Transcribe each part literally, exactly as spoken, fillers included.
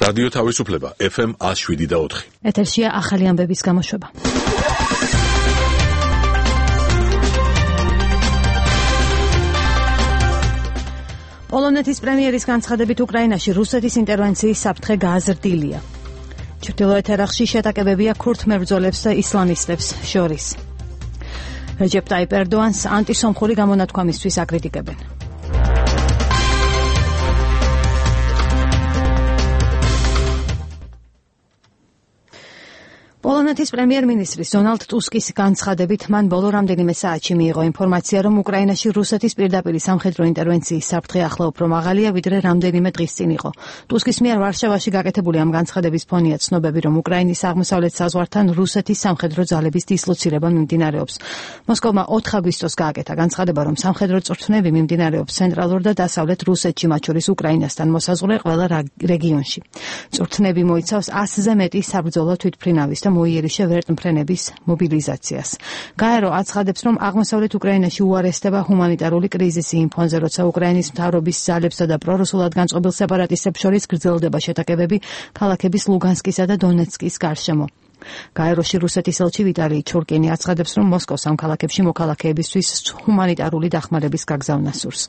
რადიო თავისუფლება ეფ ემ one oh seven და four. ეთერშია ახალი ამბების გამოშვება. პოლონეთის პრემიერის განცხადებით უკრაინაში რუსეთის ინტერვენციის საფრთხე გააზრდილია. ჩრდილოეთ ერაყში შეტაკებებია ქურთ მებრძოლებს და ისლამისტებს შორის. რეჯეპ ტაიპ ერდოანს ანტისომხური გამონათქვამისთვის აკრიტიკებენ. პოლონეთის პრემიერ-მინისტრის დონალდ ტუსკის განცხადებით მან ბოლო რამდენიმე საათში მიიღო ინფორმაცია, რომ უკრაინაში რუსეთის პირდაპირი სამხედრო ინტერვენციის საფრთხე ახლა უფრო მაღალია, ვიდრე რამდენიმე დღის წინ იყო. ტუსკის მიერ ვარშავაში გაკეთებული ამ განცხადების ფონია ცნობები, რომ უკრაინის აღმოსავლეთ საზღვართან რუსეთის სამხედრო ძალების დისლოცირება მიმდინარეობს. მოსკოვმა ოთხ აგვისტოს გააკეთა განცხადება, რომ სამხედრო წვრთნები მიმდინარეობს ცენტრალურ და დასავლეთ რუსეთში, მათ შორის უკრაინასთან მოსაზღვრე ყველა რეგიონში. წვრთნები მოიცავს ასზე მეტი საბრძოლო თვითმფრინავის და მოიერიშე ვერტმფრენების მობილიზაციას. გაერო აცხადებს, რომ აღმოსავლეთ უკრაინაში უარესდება ჰუმანიტარული კრიზისი იმ ფონზე, როცა უკრაინის მთავრობის ძალებსა და პრორუსულად განწყობილ სეპარატისტებს შორის გრძელდება შეტაკებები ქალაქების ლუგანსკისა და დონეცკის გარშემო. გაეროში რუსეთის ელჩი ვიტალი ჩურკინი აცხადებს, რომ მოსკოვს ამ ქალაქებში მოქალაქეებისთვის ჰუმანიტარული დახმარების გაგზავნა სურს.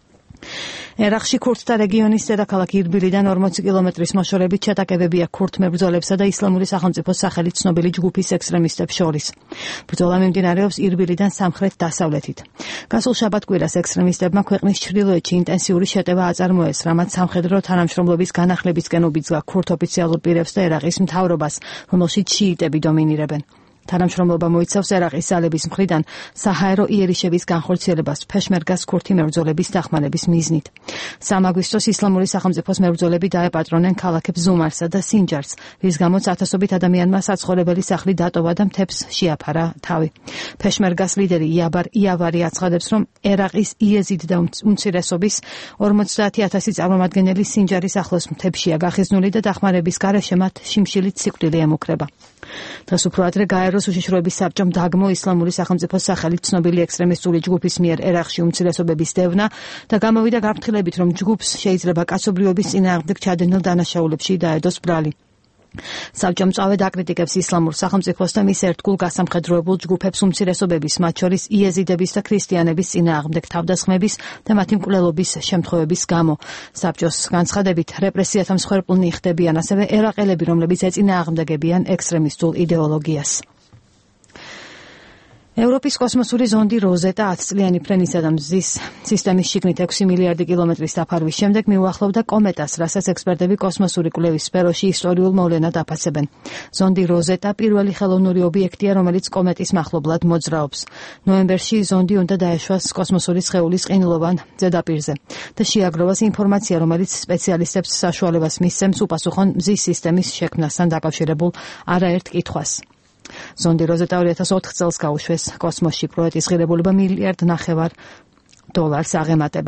ერაყში ქურთთა რეგიონის დედაქალაქ ირბილიდან ორმოცი კილომეტრის მოშორებით შეტაკებებია ქურთ მებრძოლებსა და ისლამური სახელმწიფოს სახელით ცნობილი ჯგუფის ექსტრემისტებს შორის. ბრძოლა მიმდინარეობს ირბილიდან სამხრეთ-დასავლეთით. გასულ შაბათ-კვირას ექსტრემისტებმა ქვეყნის ჩრდილოეთში ინტენსიური შეტევა აწარმოეს, რამაც სამხედრო თანამშრომლობის განახლებისკენ უბიძგა ქურთ ოფიციალურ პირებს და ერაყის მთავრობას, რომელშიც შიიტები დომინირებენ. თანამშრომლობა მოიცავს ერაყის ძალების მხრიდან საჰაერო იერიშების განხორციელებას ფეშმერგას ქურთი მებრძოლების დახმარების მიზნით. სამი აგვისტოს ისლამური სახელმწიფოს მებრძოლები დაეპატრონენ ქალაქებს ზუმარსა და სინჯარს, რის გამოც ათასობით ადამიანმა საცხოვრებელი სახლი დატოვა და მთებს შეაფარა თავი. ფეშმერგას ლიდერი იაბარ იავარი აცხადებს, რომ ერაყის იეზიდ და უმცირესობის ორმოცდაათი ათასი წარმომადგენელი სინჯარის ახლოს მთებშია გახიზნული და დახმარების გარეშე მათ შიმშილით სიკვდილი ემუქრება. დღეს უფრო ადრე გაეროს უშიშროების საბჭომ დაგმო ისლამური სახელმწიფოს სახელით ცნობილი ექსტრემისტული ჯგუფის მიერ ერაყში უმცირესობების დევნა და გამოვიდა გაფრთხილებით, რომ ჯგუფს შეიძლება კაცობრიობის წინააღმდეგ ჩადენილ დანაშაულებში დაედოს ბრალი. საბჭომ მწვავედ აკრიტიკებს ისლამურ სახელმწიფოს და მის ერთგულ გასამხედროებულ ჯგუფებს უმცირესობების, მათ შორის იეზიდების და ქრისტიანების წინააღმდეგ თავდასხმების და მათი მკვლელობის შემთხვევების გამო. საბჭოს განცხადებით, რეპრესიათა მსხვერპლნი ხდებიან ასევე ერაყელები, რომლებიც ეწინააღმდეგებიან ექსტრემისტულ იდეოლოგიას. ევროპის კოსმოსური ზონდი როზეტა ათწლიანი ფრენისა და მზის სისტემის შიგნით ექვსი მილიარდი კილომეტრის დაფარვის შემდეგ მიუახლოვდა კომეტას, რასაც ექსპერტები კოსმოსური კვლევის სფეროში ისტორიულ მოვლენად აფასებენ. ზონდი როზეტა პირველი ხელოვნური ობიექტია, რომელიც კომეტის მახლობლად მოძრაობს. ნოემბერში ზონდი უნდა დაეშვას კოსმოსური სხეულის ყინულოვან ზედაპირზე და შეაგროვოს ინფორმაცია, რომელიც სპეციალისტებს საშუალებას მისცემს უპასუხონ მზის სისტემის შექმნასთან დაკავშირებულ არაერთ კითხვას. ზონდი როზეტა ორი ათას ოთხ წელს გაუშვეს კოსმოსში, პროექტის ღირებულება მილიარდ ნახევარ დოლარს აღემატება.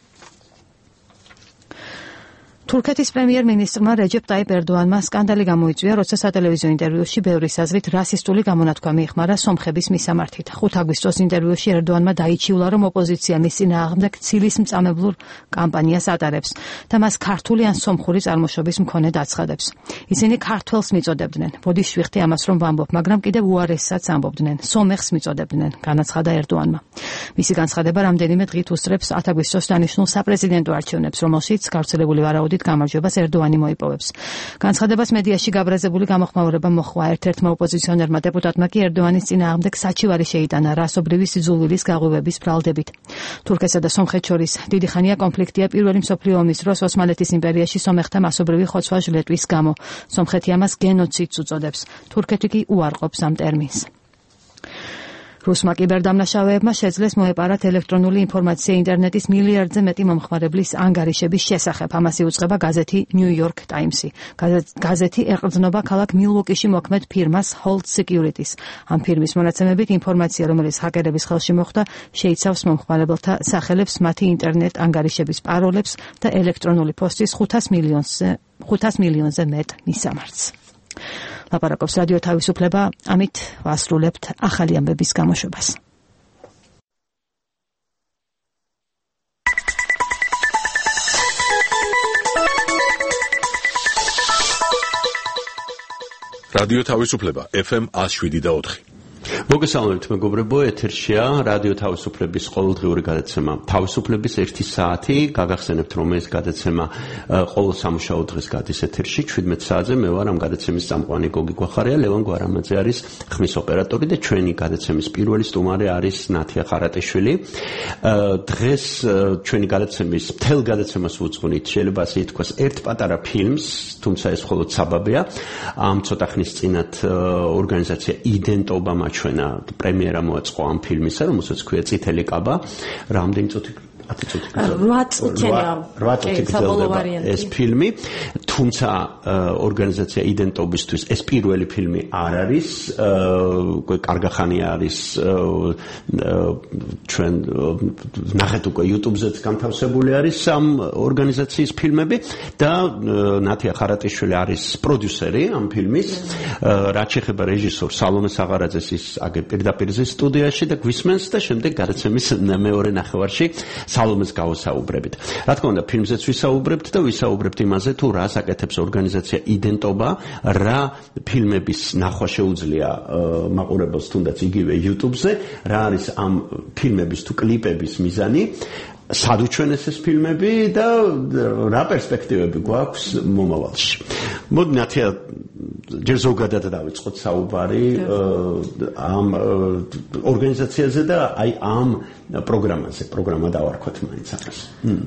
თურქეთის პრემიერ-მინისტრმა რეჯეპ ტაიპ ერდოანმა სკანდალი გამოიწვია, როცა სატელევიზიო ინტერვიუში ბევრის აზრით რასისტული გამონათქვამი იხმარა სომხების მისამართით. ხუთი აგვისტოს ინტერვიუში ერდოანმა დაიჩიულა, რომ ოპოზიცია მის წინააღმდეგ ცილის მწამებლურ კამპანიას ატარებს და მას ქართული ან სომხური წარმოშობის მქონე აცხადებს. ისინი ქართველს მიწოდებდნენ. ბოდიშვიხტი ამას რომ ვამბობ, მაგრამ კიდევ უარესსაც ამბობდნენ. სომეხს მიწოდებდნენ, განაცხადა ერდოანმა. მისი განცხადება რამდენიმე დღით უსწრებს ათ აგვისტოს დანიშნულ საპრეზიდენტო არჩევნებს, რომელშიც გავრცელებული ვარაუდით გამარჯვებას ერდოანი მოიპოვებს. განცხადებას მედიაში გაბრაზებული გამოხმაურება მოჰყვა. ერთ-ერთმა ოპოზიციონერმა დეპუტატმა კი ერდოანის წინააღმდეგ საჩივარი შეიტანა რასობრივი სიძულვილის გაღვივების ბრალდებით. თურქეთსა და სომხეთს შორის დიდი ხანია კონფლიქტია პირველი მსოფლიო ომის დროს ოსმალეთის იმპერიაში სომეხთა მასობრივი ხოცვა-ჟლეტვის გამო. სომხეთი ამას გენოციდს უწოდებს. თურქეთი კი უარყოფს ამ ტერმინს. რუსმა კიბერდამნაშავეებმა შეძლეს მოეპარათ ელექტრონული ინფორმაცია ინტერნეტის მილიარდზე მეტი მომხმარებლის ანგარიშების შესახებ. ამას იუწყება გაზეთი New York Times-ი. გაზეთი ეყრდნობა ქალაქ მილვოკიში მოქმედ ფირმას Hold Securities. ამ ფირმის მონაცემებით ინფორმაცია, რომელიც ჰაკერების ხელში მოხვდა, შეიცავს მომხმარებელთა სახელებს, მათი ინტერნეტ ანგარიშების პაროლებს და ელექტრონული პოსტის ხუთას მილიონზე მეტ მისამართს. ლაპარაკობს რადიო თავისუფლება, ამით ვასრულებთ ახალი ამბების გამოშვებას. რადიო თავისუფლება F M one oh seven და four. მოგესალმებით მეგობრებო, ეთერშია რადიო თავისუფლების ყოველდღიური გადაცემა თავისუფლების ერთი საათი. გაგახსენებთ, რომ ეს გადაცემა ყოველ სამუშაო დღეს გადის ეთერში შვიდმეტ საათზე. მე ვარ ამ გადაცემის წამყვანი გოგი გვახარია, ლევან გვარამაძე არის ხმის ოპერატორი და ჩვენი გადაცემის პირველი სტუმარი არის ნათია ხარატიშვილი. დღეს ჩვენი გადაცემის მთელ გადაცემას ვუძღვნით, შეიძლება ასე ითქვას, ერთ პატარა ფილმს, თუმცა ეს მხოლოდ საბაბია. ამ ცოტა ხნის წინათ ორგანიზაცია იდენტობა ჩვენა პრემიერა მოაწყო ამ ფილმისა, რომელსაც ქვია წითელი კაბა. რამდენი წუთი რვა წუთი გრძელდება ეს ფილმი, თუმცა ორგანიზაცია იდენტობისთვის ეს პირველი ფილმი არ არის, კარგახანი არის ჩვენ ნახეთ უკვე YouTube-ზეც განთავსებული არის ამ ორგანიზაციის ფილმები და ნათია ხარატიშვილი არის პროდიუსერი ამ ფილმის. რაც შეეხება რეჟისორ სალომე საღარაძეს, ის აგერ პირდაპირ ზის სტუდიაში და გვისმენს და შემდეგ გადაცემის მეორე ნახევარში სალომეს გავასაუბრებით. რა თქმა უნდა, ფილმზეც ვისაუბრებთ და ვისაუბრებთ იმაზე, თუ რა საკეთებს ორგანიზაცია იდენტობა, რა ფილმების ნახვა შეუძლია მაყურებელს თუნდაც იგივე YouTube-ზე, რა არის ამ ფილმების თუ კლიპების მიზანი, სად უჩვენეს ეს ფილმები და რა პერსპექტივები გვაქვს მომავალში. მოდი ნათია, ჯერ ზოგადად დავიწყოთ საუბარი ამ ორგანიზაციაზე და აი ამ პროგრამაზე. პროგრამა დავარქვათ მაინც ამას.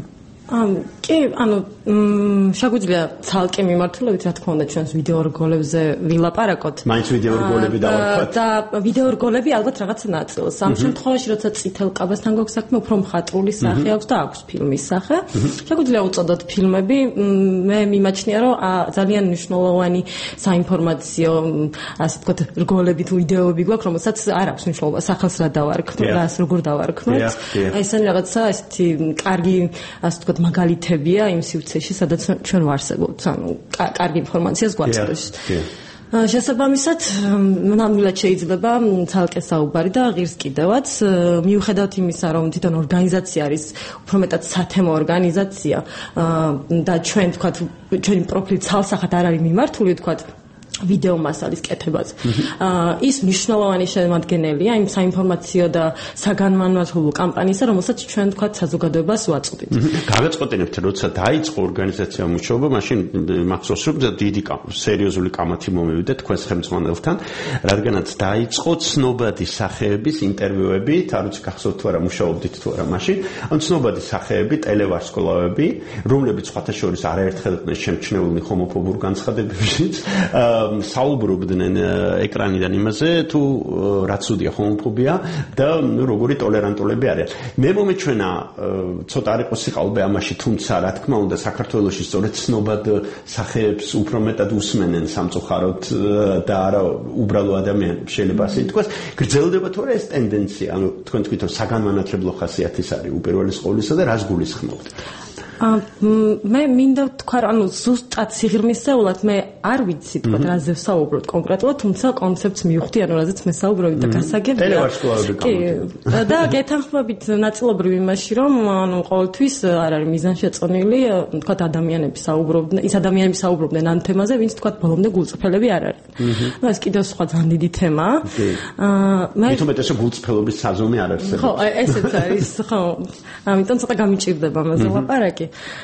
კი, ანუ შეგვიძლია ცალკე მიმართულებით, რა თქმა უნდა, ჩვენს ვიდეო რგოლებზე ვილაპარაკოთ. მაინც ვიდეო რგოლები დავარქვათ. და ვიდეო რგოლები ალბათ რაღაც ნაწილს. ამ შემთხვევაში, როცა წითელ კაბასთან გვაქვს საქმე, უფრო მხატვრული სახე აქვს და აქვს ფილმის სახე. შეგვიძლია უწოდოთ ფილმები. მე მიმაჩნია, რომ ძალიან მნიშვნელოვანი საინფორმაციო, ასე ვთქვათ, რგოლები თუ ვიდეოები გვაქვს, რომელსაც არ აქვს მნიშვნელობა სახელს რა დავარქმევ, რას როგორ დავარქმევ. აი ესენი რაღაცა ესეთი კარგი, ასე ვთქვათ, მაგალითებია იმ სივრცეში, სადაც ჩვენ ვარსებობთ, ანუ კარგი ინფორმაციას გვაძლევს. შესაბამისად, ნამდვილად შეიძლება ცალკე საუბარი და ღირს კიდევაც, მიუხედავად იმისა, რომ თვითონ ორგანიზაცია არის უფრო მეტად სათემო ორგანიზაცია და ჩვენ ვთქვათ, ჩვენი პროფილი ცალსახად არ არის მიმართული, ვთქვათ, ვიდეო მასალის კეთებაზე. ის მნიშვნელოვანი შემადგენელია იმ საინფორმაციო და საგანმანათლებლო კამპანიისა, რომელსაც ჩვენ თქვათ საზოგადოებას ვაწვდით. გავაწყობინებთ, როცა დაიწყო ორგანიზაცია მუშაობა, მაშინ მახსოვს, რომ დიდი სერიოზული კამათი მომივიდა თქვენს ხელმძღვანელთან, რადგანაც დაიწყო ცნობადი სახეების ინტერვიუებით, არ ვიცი გახსოვთ თუ არა, მუშაობდით თუ არა მაშინ, ან ცნობადი სახეები, ტელევარსკვლავები, რომლებიც სხვათა შორის არაერთხელ იყვნენ შემჩნეული ჰომოფობურ განცხადებებშიც, საუბრობდნენ ეკრანიდან იმაზე, თუ რა ცუდია ჰომოფობია და როგორი ტოლერანტულები არიან. მე მომეჩვენა ცოტა არ იყო სიყალბე ამაში, თუმცა რა თქმა უნდა, საქართველოში სწორედ ცნობად სახეებს უფრო მეტად უსმენენ სამწუხაროდ და არა უბრალო ადამიანებს, შეიძლება ასე ითქვას. გრძელდება თუ არა ეს ტენდენცია, ანუ თქვენ თქვით, რომ საგანმანათლებლო ხასიათის არის უპირველეს ყოვლისა და რას გულისხმობთ? მე მინდა ვთქვა, ანუ ზუსტად სიღრმისეულად მე არ ვიცი თქვა რაზე ვსაუბრობ კონკრეტულად, თუმცა კონცეფტს მივხვდი, ანუ რაზეც მე საუბრობ და გასაგებია. ტელევარსკვლავები კი. და გეთანხმებით ნაწილობრივ იმაში, რომ ანუ ყოველთვის არ არის მიზანშეწონილი, თქვა ადამიანები საუბრობდნენ, ის ადამიანები საუბრობდნენ ამ თემაზე, ვინც თქვა ბოლომდე გულწრფელები არ არიან. ნუ ეს კიდევ სხვა ძალიან დიდი თემაა. მე თუმცა ეს გულწრფელობის საზომი არ არსებობს. ხო, ესეც არის, ხო. ამიტომ ცოტა გამიჭირდება ამაზე ლაპარაკი.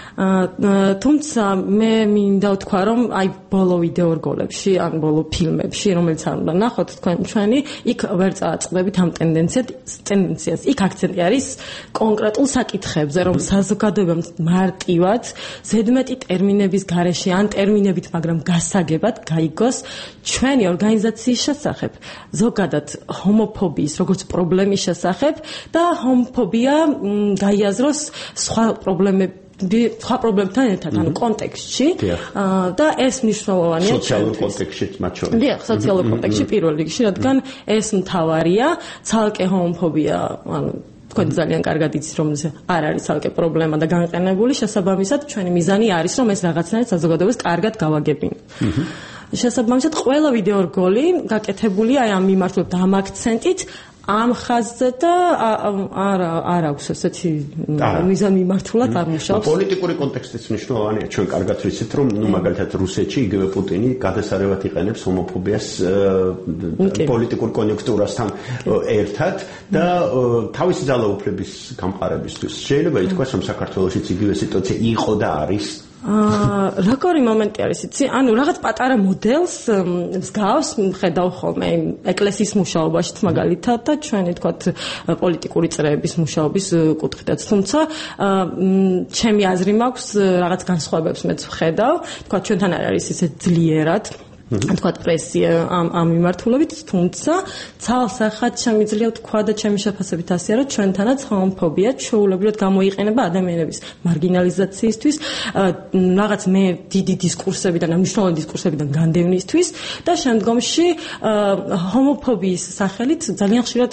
თუმცა მე მინდა ვთქვა, რომ აი ბოლო ვიდეო რგოლებში, ან ბოლო ფილმებში, რომელიც არ უნდა ნახოთ თქვენ ჩვენი, იქ ვერ წააწყდებით ამ ტენდენციას. იქ აქცენტი არის კონკრეტულ საკითხებზე, რომ საზოგადოებამ მარტივად ზედმეტი ტერმინების გარეშე, ან ტერმინებით, მაგრამ გასაგებად გაიგოს ჩვენი ორგანიზაციის შესახებ, ზოგადად ჰომოფობიის როგორც პრობლემის შესახებ და ჰომოფობია გაიაზროს სხვა პრობლემები სხვა პრობლემებთან ერთად, ანუ კონტექსტში და ეს მნიშვნელოვანია სოციალურ კონტექსტში მათ შორის. დიახ, სოციალურ კონტექსტში პირველ რიგში, რადგან ეს მთავარია, ცალკე ჰომოფობია, ანუ თქვენ ძალიან კარგად იცით, რომ არ არის ცალკე პრობლემა და განყენებული, შესაბამისად ჩვენი მიზანი არის, რომ ეს რაღაცნაირად საზოგადოებას კარგად გავაგებინოთ. შესაბამისად ყველა ვიდეო რგოლი გაკეთებულია აი ამ მიმართულებით, ამ აქცენტით, ამ ხაზზე და არა არ აქვს ესეთი მიზანმიმართულად არ მუშაობს. პოლიტიკური კონტექსტიც მნიშვნელოვანია. ჩვენ კარგად ვიცით, რომ ნუ მაგალითად რუსეთში იგივე პუტინი გადასარევად იყენებს ჰომოფობიას პოლიტიკურ კონიუნქტურასთან ერთად და თავისი ძალაუფლების გამყარებისთვის. შეიძლება ითქვას, რომ საქართველოშიც იგივე სიტუაცია იყო და არის. აა როგორი მომენტი არის იცი? ანუ რაღაც პატარა მოდელს მსგავს ხედავ ხოლმე ეკლესიის მუშაობაშიც მაგალითად და ჩვენი თქვათ პოლიტიკური წრეების მუშაობის კუთხითაც. თუმცა ჩემი აზრი მაქვს რაღაც განსხვავებებს მეც ვხედავ. თქვათ ჩვენთან არ არის ისე ძლიერად თქვათ პრესია ამ ამ მიმართულებით, თუმცა ცალსახად შემიძლია თქვა და ჩემი შეფასებით ასეა, რომ ჩვენთანაც ჰომოფობია ჩვეულებრივად გამოიყენება ადამიანების მარგინალიზაციისთვის, რაღაც მე დიდი დისკურსებიდან, მნიშვნელოვანი დისკურსებიდან განდევნისთვის და შემდგომში ჰომოფობიის სახელით ძალიან ხშირად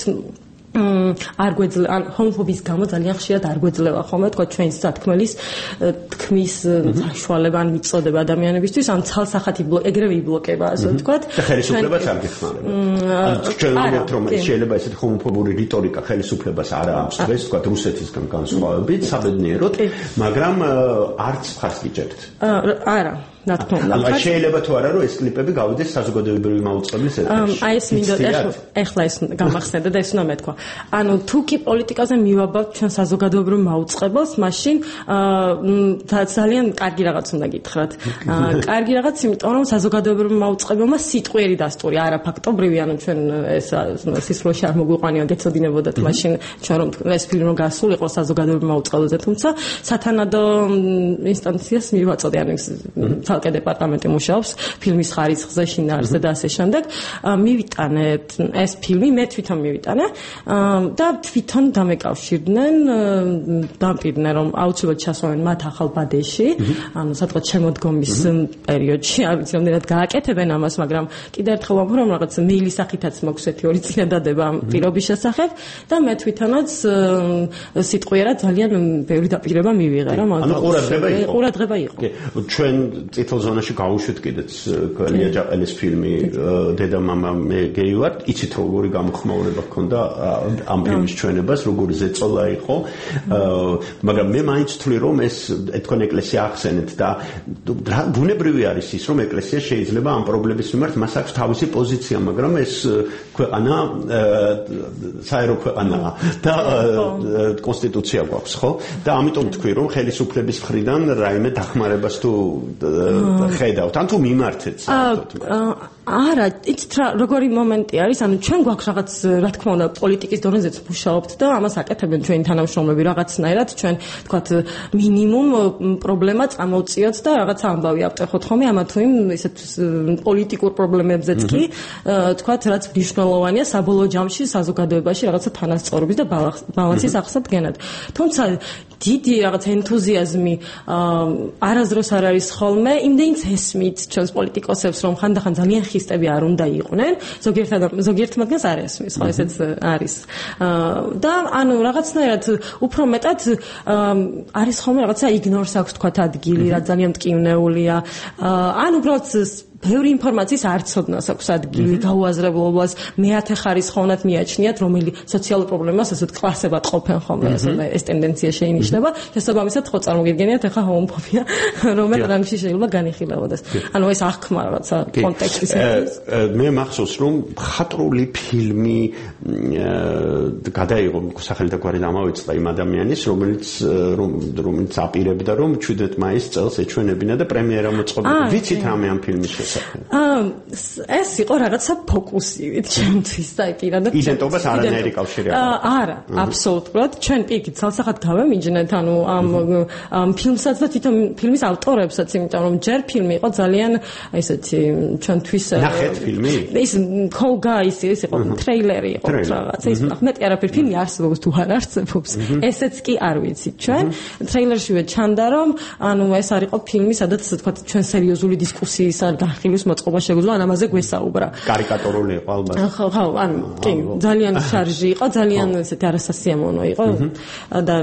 არ გვეძლება ან ჰომოფობიის გამო ძალიან ხშირად არ გვეძლება ხოლმე თქვა ჩვენს სათქმელის თქმის საშუალება ან მიწოდება ადამიანებისთვის ან ცალსახად ეგრევე იბლოკება ასე ვთქვათ და ხელისუფლებას არ გეხმარება ან ჩვენ ვთქვათ რომ შეიძლება ესეთი ჰომოფობური რიტორიკა ხელისუფლებას არ აქვს დღეს ვთქვათ რუსეთისგან განსხვავებით საბედნიეროდ მაგრამ არც ხარს გიჭერთ არა რა თქმა უნდა. შეიძლება თუ არა რომ ეს კლიპები გავიდეს საზოგადოებრივი მაუწყებლის ეთერში. აი ეს მინდა ეხლა ეს გამახსენდა და ეს უნდა მეთქვა. ანუ თუ კი პოლიტიკაზე მივაბავთ ჩვენ საზოგადოებრივ მაუწყებელს, მაშინ ძალიან კარგი რაღაც უნდა გითხრათ. კარგი რაღაც, იმიტომ რომ საზოგადოებრივ მაუწყებელმა სიტყვიერი დასტური, არა ფაქტობრივი, ანუ ჩვენ ეს სისხლში არ მოგვიყვანია გეცოდინებოდათ მაშინ ჩვენ რომ ეს ფილმი რომ გასულიყო საზოგადოებრივ მაუწყებელზე, თუმცა სათანადო ინსტანციას მივაწოდე, ანუ ცალკე დეპარტამენტი მუშაობს ფილმის ხარისხზე, შინაარსზე და ასე შემდეგ. მივიტანეთ ეს ფილმი, მე თვითონ მივიტანე და თვითონ დამეკავშირდნენ, დამპირდნენ რომ აუცილებლად ჩასვამენ მათ ახალ ბადეში, ანუ სადღაც შემოდგომის პერიოდში, არ ვიცი რამდენად გააკეთებენ ამას, მაგრამ კიდევ ერთხელ ვამბობ რომ რაღაც მეილის სახითაც მაქვს ერთი ორი წინადადება ამ პირობის შესახებ და მე თვითონაც სიტყვიერად ძალიან ბევრი დაპირება მივიღე რომ ანუ ყურადღება იყო. ყურადღება იყო. ჩვენ წითელ ზონაში გავუშვით კიდეც ლია ჯაყელის ფილმი დედა მამა მე გეი ვარ, იცით როგორი გამოხმაურება ჰქონდა ამ ფილმის ჩვენებას, როგორი ზეწოლა იყო, მაგრამ მე მაინც ვთვლი რომ ეს ეთქონ ეკლესია ახსენეთ და ბუნებრივი არის ის რომ ეკლესია შეიძლება ამ პრობლემის მიმართ მას აქვს თავისი პოზიცია, მაგრამ ეს ქვეყანა საერო ქვეყანაა და კონსტიტუცია გვაქვს, ხო? და ამიტომ თქვი რომ ხელისუფლების მხრიდან რაიმე დახმარებას თუ ხედავთ, ან თუ მიმართეთ საერთოდ. არა, იცით რა, როგორი მომენტი არის, ანუ ჩვენ გვაქვს რაღაც, რა თქმა უნდა, პოლიტიკის დონეზეც მუშაობთ და ამას აკეთებენ ჩვენი თანამშრომლები რაღაცნაირად, ჩვენ თქვათ მინიმუმ პრობლემა წამოვწიოთ და რაღაც ამბავი ავტეხოთ ხოლმე ამა თუ იმ ისეთ პოლიტიკურ პრობლემებზეც კი, თქვათ რაც მნიშვნელოვანია საბოლოო ჯამში საზოგადოებაში რაღაცა თანასწორობის და ბალანსის აღსადგენად. თუმცა დიდი რაღაც ენთუზიაზმი არასდროს არ არის ხოლმე, იმდენიც ესმით ჩვენს პოლიტიკოსებს, რომ ხანდახან ძალიან ხისტები არ უნდა იყვნენ, ზოგიერთ ზოგიერთ მათგანს არ ესმის, ხო ესეც არის. და ანუ რაღაცნაირად უფრო მეტად არის ხოლმე რაღაცა იგნორს აქვს თქვათ ადგილი, რა ძალიან მტკივნეულია. ან უბრალოდ ბევრი ინფორმაციის არცოდნას აქვს ადგილი, გაუაზრებლობას, მეათე ხარისხოვნად მიაჩნიათ, რომელი სოციალურ პრობლემას ასეთ კლასებად ყოფენ ხოლმე, ეს ტენდენცია შეინიშნება. შესაბამისად, ხო წარმოგიდგენიათ, ახლა ჰომოფობია რომელ რანგში შეიძლება განიხილავდეს. ანუ ეს აღქმა რაღაცა კონტექსტის არის. მე მახსოვს, რომ ხატრული ფილმი გადაიღო სახელი და გვარი დამავიწყდა იმ ადამიანის, რომელიც რომელიც აპირებდა, რომ შვიდმეტ მაისს წელს ეჩვენებინა და პრემიერა მოწყობილიყო. ვიცით რამე ამ ფილმის შესახებ? ეს იყო რაღაცა ფოკუსივით ჩემთვის და პირადად იდენტობას არანაირი კავშირი არ აქვს. არა, აბსოლუტურად. ჩვენ პირიქით ცალსახად გავემიჯნეთ, ანუ ამ ამ ფილმსაც და თვითონ ფილმის ავტორებსაც, იმიტომ რომ ჯერ ფილმი იყო ძალიან ესეთი ჩვენთვის ნახეთ ფილმი? ის ქოლგა ის ის იყო ტრეილერი იყო რაღაცა ის მეტი არაფერი ფილმი არსებობს თუ არ არსებობს. ესეც კი არ ვიცით ჩვენ. ტრეილერშივე ჩანდა რომ ანუ ეს არ იყო ფილმი, სადაც თქვა ჩვენ სერიოზული დისკუსიის არ სიფრთხილის მოწყობა შეგვიძლია, ან ამაზე გვესაუბრა. კარიკატურული იყო ალბათ. ხო, ხო, ანუ კი, ძალიან შარჟი იყო, ძალიან ესეთი არასასიამოვნო იყო და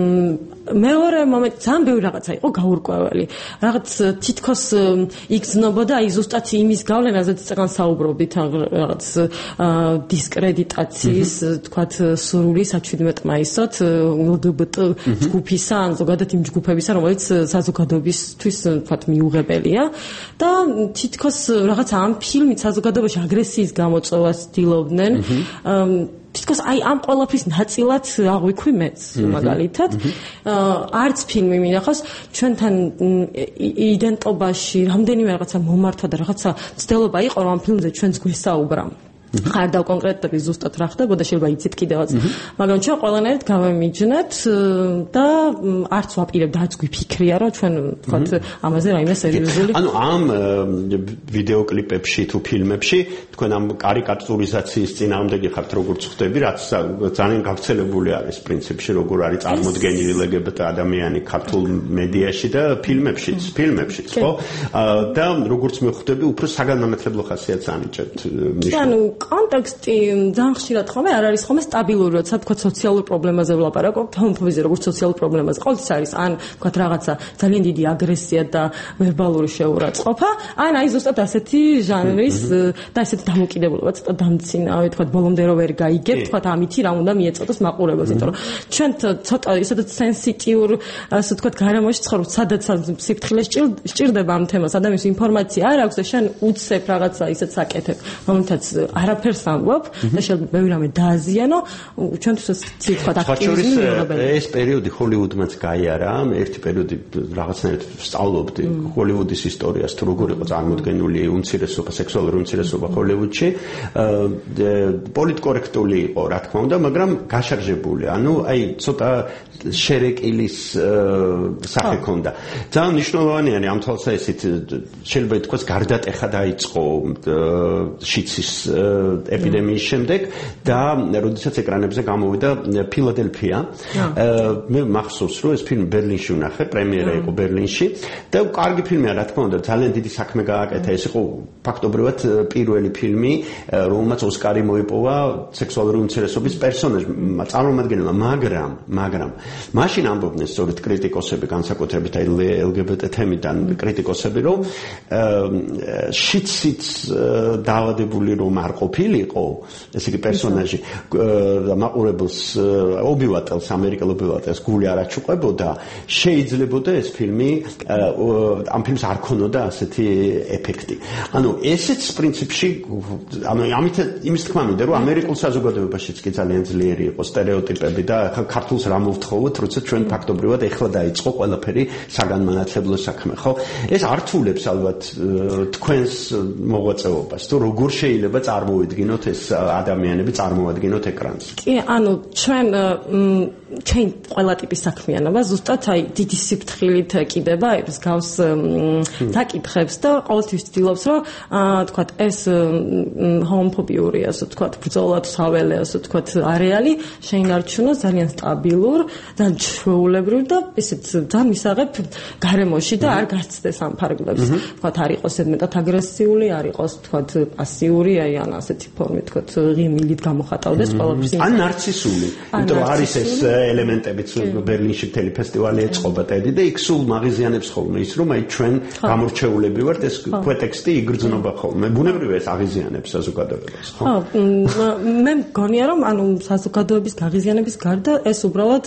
მეორე მომენტი ძალიან ბევრი რაღაცა იყო გაურკვეველი. რაღაც თითქოს იგრძნობოდა აი ზუსტად იმის გავლენაზეც წეგან საუბრობდით, რაღაც დისკრედიტაციის, თქვათ, სრული საჩვიდმეტ მაისოთ ელ გი ბი ტი ჯგუფისა, ან ზოგადად იმ ჯგუფებისა, რომელიც საზოგადოებისთვის, თქვათ, მიუღებელია და თითქოს რაღაც ამ ფილმით საზოგადოებაში აგრესიის გამოწვევას ცდილობდნენ. თითქოს აი ამ ყველაფრის ნაწილად აღვიქვი მეც მაგალითად არც ფილმი მინახავს ჩვენთან იდენტობაში რამდენიმე რაღაცა მომართვა და რაღაცა ცდელობა იყო რომ ამ ფილმზე ჩვენს გვესაუბრა ხარ და კონკრეტულად ზუსტად რა ხდებოდა შეიძლება იცით კიდევაც მაგრამ ჩვენ ყველანაირად გავემიჯნეთ და არც ვაპირებთ არც გვიფიქრია რომ ჩვენ თქვათ ამაზე რაიმე სერიოზული ანუ ამ ვიდეო კლიპებში თუ ფილმებში თქვენ ამ კარიკატურიზაციის წინააღმდეგი ხართ როგორც ხდები რაც ძალიან გავრცელებული არის პრინციპში როგორ არის წარმოდგენილი ელ გი ბი ტი ადამიანი ქართულ მედიაში და ფილმებშიც ფილმებშიც ხო და როგორც მივხვდები უფრო საგანმანათლებლო ხასიათს ანიჭებთ ანუ კონტექსტი ძალიან ხშირად ხომ არ არის ხომ სტაბილური, როცა თქვა სოციალურ პრობლემაზე ვლაპარაკობთ, ჰომოფობიაზე როგორც სოციალურ პრობლემაზე. ყოველთვის არის ან თქვა რაღაცა ძალიან დიდი აგრესია და ვერბალური შეურაცხყოფა, ან აი ზუსტად ასეთი ჟანრის და ასეთი დამოკიდებულება, ცოტა დამცინავი, თქვა ბოლომდე რო ვერ გაიგებ, თქვა ამითი რა უნდა მიეწოდოს მაყურებელს, იმიტომ რომ ჩვენ ცოტა ისედაც სენსიტიურ, ასე თქვა გარემოში ცხოვრობ, სადაც სიფრთხილე სჭირდება ამ თემას, ადამიანის ინფორმაცია არ აქვს და შენ უცებ რაღაცა ისეთ საკეთებ, რომელთაც არაფერს ამბობ და შეიძლება ბევრი რამე დააზიანო ჩვენთვის თქვა აქტივიზმი მიიღებელი ეს პერიოდი ჰოლივუდმაც გაიარა ერთი პერიოდი რაღაცნაირად სწავლობდი ჰოლივუდის ისტორიას თუ როგორ იყო წარმოდგენული უმცირესობა სექსუალური უმცირესობა ჰოლივუდში პოლიტკორექტული იყო რა თქმა უნდა მაგრამ გაშარჟებული ანუ აი ცოტა შერეკილის სახე ქონდა ძალიან მნიშვნელოვანია ამ თვალსაზრისით შეიძლება ითქვას გარდატეხა დაიწყო შიცის ეპიდემიის შემდეგ და როდესაც ეკრანებზე გამოვიდა ფილადელფია მე მახსოვს რომ ეს ფილმი ბერლინში ვნახე პრემიერა იყო ბერლინში და კარგი ფილმია რა თქმა უნდა ძალიან დიდი საქმე გააკეთა ეს იყო ფაქტობრივად პირველი ფილმი რომელმაც ოსკარი მოიპოვა სექსუალური უმცირესობის პერსონაჟმა წარმომადგენელმა მაგრამ მაგრამ მაშინ ამბობდნენ სწორედ კრიტიკოსები განსაკუთრებით აი ელ გი ბი ტი თემიდან კრიტიკოსები რომ შიცით დაავადებული რომ არ ყოფილიყო ესე იგი პერსონაჟი მაყურებელს ობივატელს ამერიკელ ობივატელს გული არ აჩუყებოდა შეიძლებოდა ეს ფილმი ამ ფილმს არ ქონოდა ასეთი ეფექტი ანუ ესეც პრინციპში ანუ ამით იმის თქმა მინდა რომ ამერიკულ საზოგადოებაშიც კი ძალიან ძლიერი იყო სტერეოტიპები და ახლა ქართულს რა მოვთხოვოთ როცა ჩვენ ფაქტობრივად ეხლა დაიწყო ყველაფერი საგანმანათლებლო საქმე ხო ეს ართულებს ალბათ თქვენს მოღვაწეობას თუ როგორ შეიძლება წარმოვიდგინოთ ეს ადამიანები წარმოვადგინოთ ეკრანს. კი, ანუ ჩვენ ჩვენ ყველა ტიპის საქმიანობა ზუსტად აი დიდი სიფრთხილით ეკიდება ეს გავს საკითხებს და ყოველთვის ვცდილობს რომ თქვათ ეს ჰომოფობიური ასე თქვათ ბრძოლა თუ საველე ასე თქვათ არეალი შეინარჩუნოს ძალიან სტაბილურ, ძალიან ჩვეულებრივ და ესეც ძალიან მისაღებ გარემოში და არ გაცდეს ამ ფარგლებს. თქვათ არ იყოს მეტად აგრესიული, არ იყოს თქვათ პასიური, აი ან ასეთი ფორმით თქვათ ღიმილით გამოხატავდეს ყველაფერს. ან ნარცისული. იმიტომ არის ეს ელემენტებიც ბერლინში მთელი ფესტივალი ეწყობა ტედი და იქ სულ მაღიზიანებს ხოლმე ის რომ აი ჩვენ გამორჩეულები ვართ ეს ქვეტექსტი იგრძნობა ხოლმე. ბუნებრივია ეს აღიზიანებს საზოგადოებას, ხო? ხო, მე მგონია რომ ანუ საზოგადოების გაღიზიანების გარდა ეს უბრალოდ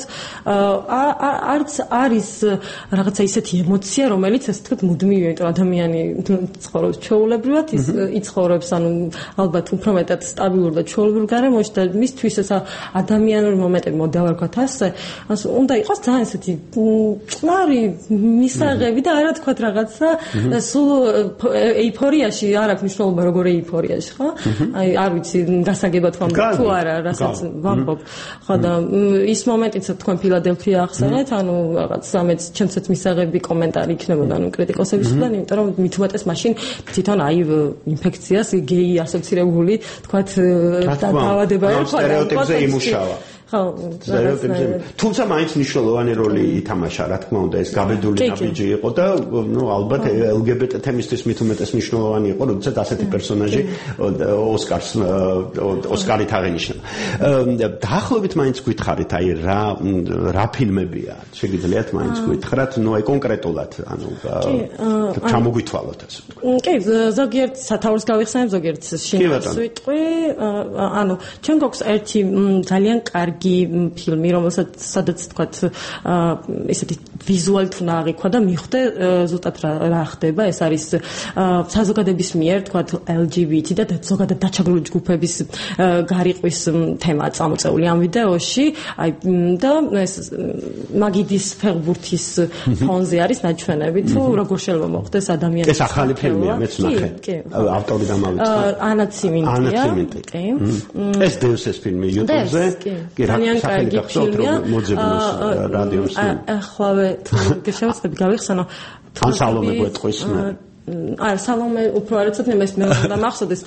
არც არის რაღაცა ისეთი ემოცია რომელიც ასე თქვით მუდმივია, იმიტომ ადამიანი ცხოვრობს ჩვეულებრივად ის იცხოვრებს ანუ ალბათ უფრო მეტად სტაბილურ და ჩვეულებრივ გარემოში და მისთვის ეს ადამიანური მომენტები მოდავარქვათ ასე ასე უნდა იყოს ძალიან ესეთი წყნარი მისაღები და არა თქვათ რაღაცა სულ ეიფორიაში არ აქვს მნიშვნელობა როგორ ეიფორიაში ხო აი არ ვიცი გასაგებად ვამ თუ არა რასაც ვამბობ ხო და ის მომენტიც თქვენ ფილადელფია ახსენეთ ანუ რაღაც ამეც ჩემცაც მისაღები კომენტარი იქნებოდა ანუ კრიტიკოსებისგან იმიტომ რომ მით უმეტეს მაშინ თვითონ აი ინფექციას გეი ასოცირებული თქვათ დაავადება სტერეოტიპზე იმუშავა ხო, სტერეოტიპებზე. თუმცა მაინც მნიშვნელოვანი როლი ითამაშა, რა თქმა უნდა, ეს გაბედული ნაბიჯი იყო და ნუ ალბათ ელ გი ბი ტი თემისთვის მით უმეტეს მნიშვნელოვანი იყო, როდესაც ასეთი პერსონაჟი ოსკარს ოსკარით აღინიშნება. დაახლოებით მაინც გითხარით, აი რა რა ფილმებია? შეგიძლიათ მაინც გითხრათ, ნუ აი კონკრეტულად, ანუ ჩამოგვითვალოთ ასე ვთქვათ. კი, ზოგიერთ სათავეს გავიხსენებ, ზოგიერთ შინაარს ვიტყვი. ანუ ჩვენ გვაქვს ერთი ძალიან კარგი ფილმი, რომელსაც სადაც ვთქვათ, ესეთი ვიზუალით უნდა აღიქვა და მიხვდე ზუსტად რა ხდება. ეს არის საზოგადოების მიერ, ვთქვათ, ელ ჯი ბი ტი და ზოგადად დაჩაგრული ჯგუფების გარიყვის თემა წამოწეული ამ ვიდეოში. აი და ეს მაგიდის ფეხბურთის ფონზე არის ნაჩვენები თუ როგორ შეიძლება მოხდეს ადამიანის. ეს ახალი ფილმია, მეც ნახე. ავტორი დამავიწყდა. ანა ციმინტია. კი. ეს დევს ეს ფილმი YouTube-ზე. კი, ძალიან კარგი ფილმია. მოძებნოს რადიოს. ახლავე თუ შევწყვეტ გავიხსენო. ან სალომე გვეტყვის მე. აი სალომე უფრო არაცოთ მე მე უნდა მახსოვდეს.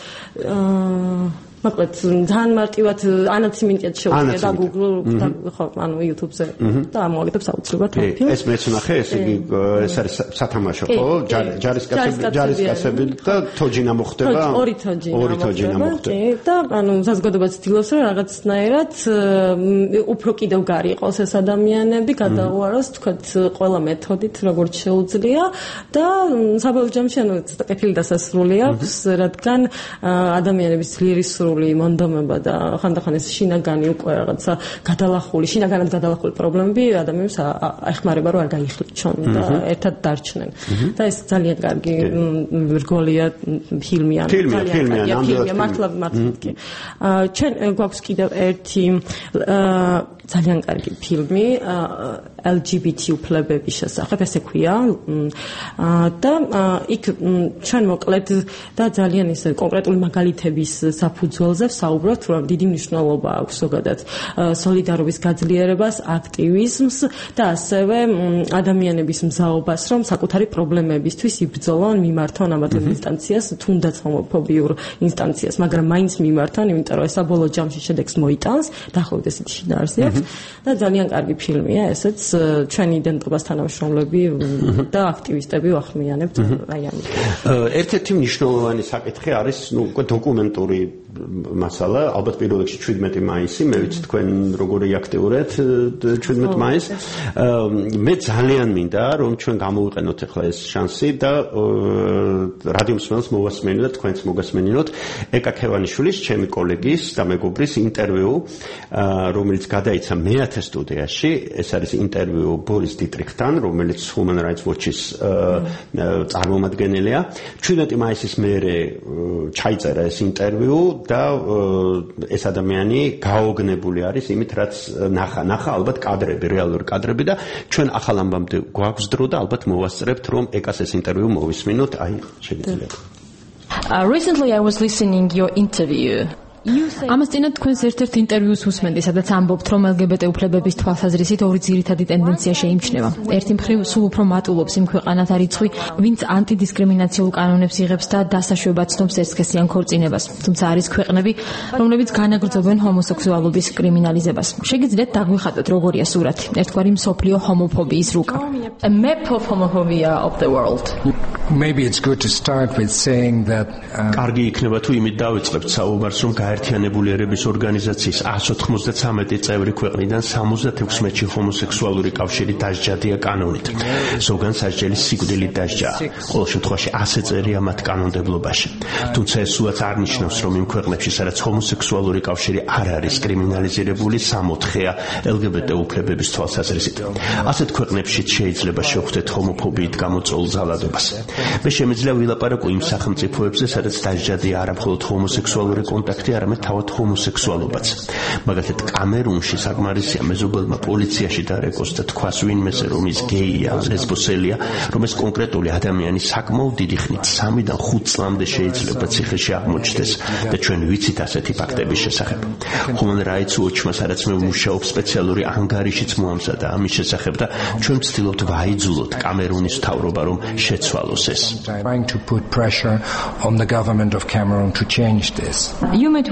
მოკლედ ძალიან მარტივად ანა ციმინტიად შევწყვეტ და Google და ხო ანუ YouTube-ზე და ამოვაკეთებ საოცრად ფილმს. ეს მეც ნახე, ეს იგი ეს არის სათამაშო ხო? ჯარისკაცები ჯარისკაცები და თოჯინა მოხდება. ორი თოჯინა. ორი თოჯინა მოხდება. კი და ანუ საზოგადოება ცდილობს რომ რაღაცნაირად უფრო კიდევ გარი იყოს ეს ადამიანები, გადაუაროს თქვათ ყველა მეთოდით როგორც შეუძლია და საბოლოო ჯამში ანუ ცოტა კეთილი დასასრული აქვს, რადგან ადამიანების ძლიერი მონდომება და ხანდახან ეს შინაგანი უკვე რაღაცა გადალახული, შინაგანად გადალახული პრობლემები ადამიანებს აეხმარება რომ არ გაიხლიჩონ და ერთად დარჩნენ. და ეს ძალიან კარგი რგოლია ფილმია, ძალიან კარგი ფილმია, მართლა მართლა კი. ჩვენ გვაქვს კიდევ ერთი ძალიან კარგი ფილმი ელ ჯი ბი ტი უფლებების შესახებ, ესე ქვია. და იქ ჩვენ მოკლედ და ძალიან ის კონკრეტული მაგალითების საფუძველზე საუბრობთ, რომ დიდი მნიშვნელობა აქვს ზოგადად სოლიდარობის გაძლიერებას, აქტივიზმს და ასევე ადამიანების მზაობას, რომ საკუთარი პრობლემებისთვის იბრძოლონ, მიმართონ ამათგან ინსტანციას, თუნდაც ჰომოფობიურ ინსტანციას, მაგრამ მაინც მიმართონ, იმიტომ რომ ეს საბოლოო ჯამში შედეგს მოიტანს, დაახლოებით ესეთი შინაარსი აქვს და ძალიან კარგი ფილმია, ესეც ჩვენი იდენტობას თანამშრომლები და აქტივისტები ვახმიანებთ აი ამით. ერთ-ერთი მნიშვნელოვანი საკითხი არის, ნუ უკვე დოკუმენტური მასალა, ალბათ პირველ რიგში შვიდმეტი მაისი, მე ვიცი თქვენ როგორი აქტიურეთ შვიდმეტი მაისს. მე ძალიან მინდა რომ ჩვენ გამოვიყენოთ ახლა ეს შანსი და რადიო მსმენელს მოვასმენინოთ, თქვენც მოგასმენინოთ ეკა ქევანიშვილის, ჩემი კოლეგის და მეგობრის ინტერვიუ, რომელიც გადაიცა მეათე სტუდიაში. ეს არის ინტერვიუ ბორის დიტრიხთან, რომელიც Human Rights Watch-ის წარმომადგენელია. შვიდმეტი მაისის მერე ჩაიწერა ეს ინტერვიუ და ეს ადამიანი გაოგნებული არის იმით, რაც ნახა, ნახა ალბათ კადრები, რეალური კადრები და ჩვენ ახალ ამბამდე გვაქვს დრო და ალბათ მოვასწრებთ, რომ ეკას ეს ინტერვიუ მოვისმინოთ, აი შეგიძლიათ. Uh, recently I was listening your interview. ამას წინათ თქვენს ერთ-ერთ ინტერვიუს უსმენდი, სადაც ამბობთ, რომ ელ გი ბი ტი უფლებების თვალსაზრისით ორი ძირითადი ტენდენცია შეიმჩნევა. ერთი მხრივ სულ უფრო მატულობს იმ ქვეყანათა რიცხვი, ვინც ანტიდისკრიმინაციულ კანონებს იღებს და დასაშვებად ცნობს ერთსქესიან ქორწინებას. თუმცა არის ქვეყნები, რომლებიც განაგრძობენ ჰომოსექსუალობის კრიმინალიზებას. შეგიძლიათ დაგვიხატოთ როგორია სურათი, ერთგვარი მსოფლიო ჰომოფობიის რუკა. A map of homophobia of the world. Maybe it's good to start with saying that კარგი იქნება თუ იმით დავიწყებთ საუბარს, რომ გაერთიანებული ერების ორგანიზაციის εκατს ოთხმოცდათრამეტი წევრი ქვეყნიდან სამოცდათექვსმეტში ჰომოსექსუალური კავშირი დასჯადია კანონით. ზოგან სასჯელი სიკვდილით დასჯაა. ყოველ შემთხვევაში ასე წერია მათ კანონმდებლობაში. თუმცა ეს სულაც არ ნიშნავს, რომ იმ ქვეყნებში, სადაც ჰომოსექსუალური კავშირი არ არის კრიმინალიზირებული, სამოთხეა ელ გი ბი ტი უფლებების თვალსაზრისით. ასეთ ქვეყნებშიც შეიძლება შევხვდეთ ჰომოფობიით გამოწვეულ ზალადობას. მე შემიძლია ვილაპარაკო იმ სახელმწიფოებზე, სადაც დასჯადია არა მხოლოდ ჰომოსექსუალური კონტაქტი, არამედ თავად ჰომოსექსუალობაც. მაგალითად, კამერუნში საკმარისია მეზობელმა პოლიციაში დარეკოს და თქვას ვინმესე, რომ ის გეია, ლესბოსელია, რომ ეს კონკრეტული ადამიანი საკმაოდ დიდი ხნით სამიდან ხუთ წლამდე შეიძლება ციხეში აღმოჩნდეს და ჩვენ ვიცით ასეთი ფაქტების შესახებ. Human Rights Watch-მა სადაც მე ვმუშაობ, სპეციალური ანგარიშიც მოამზადა ამის შესახებ და ჩვენ ვცდილობთ ვაიძულოთ კამერუნის მთავრობა, რომ შეცვალოს ეს. trying to put pressure on the government of Cameroon to change this. You met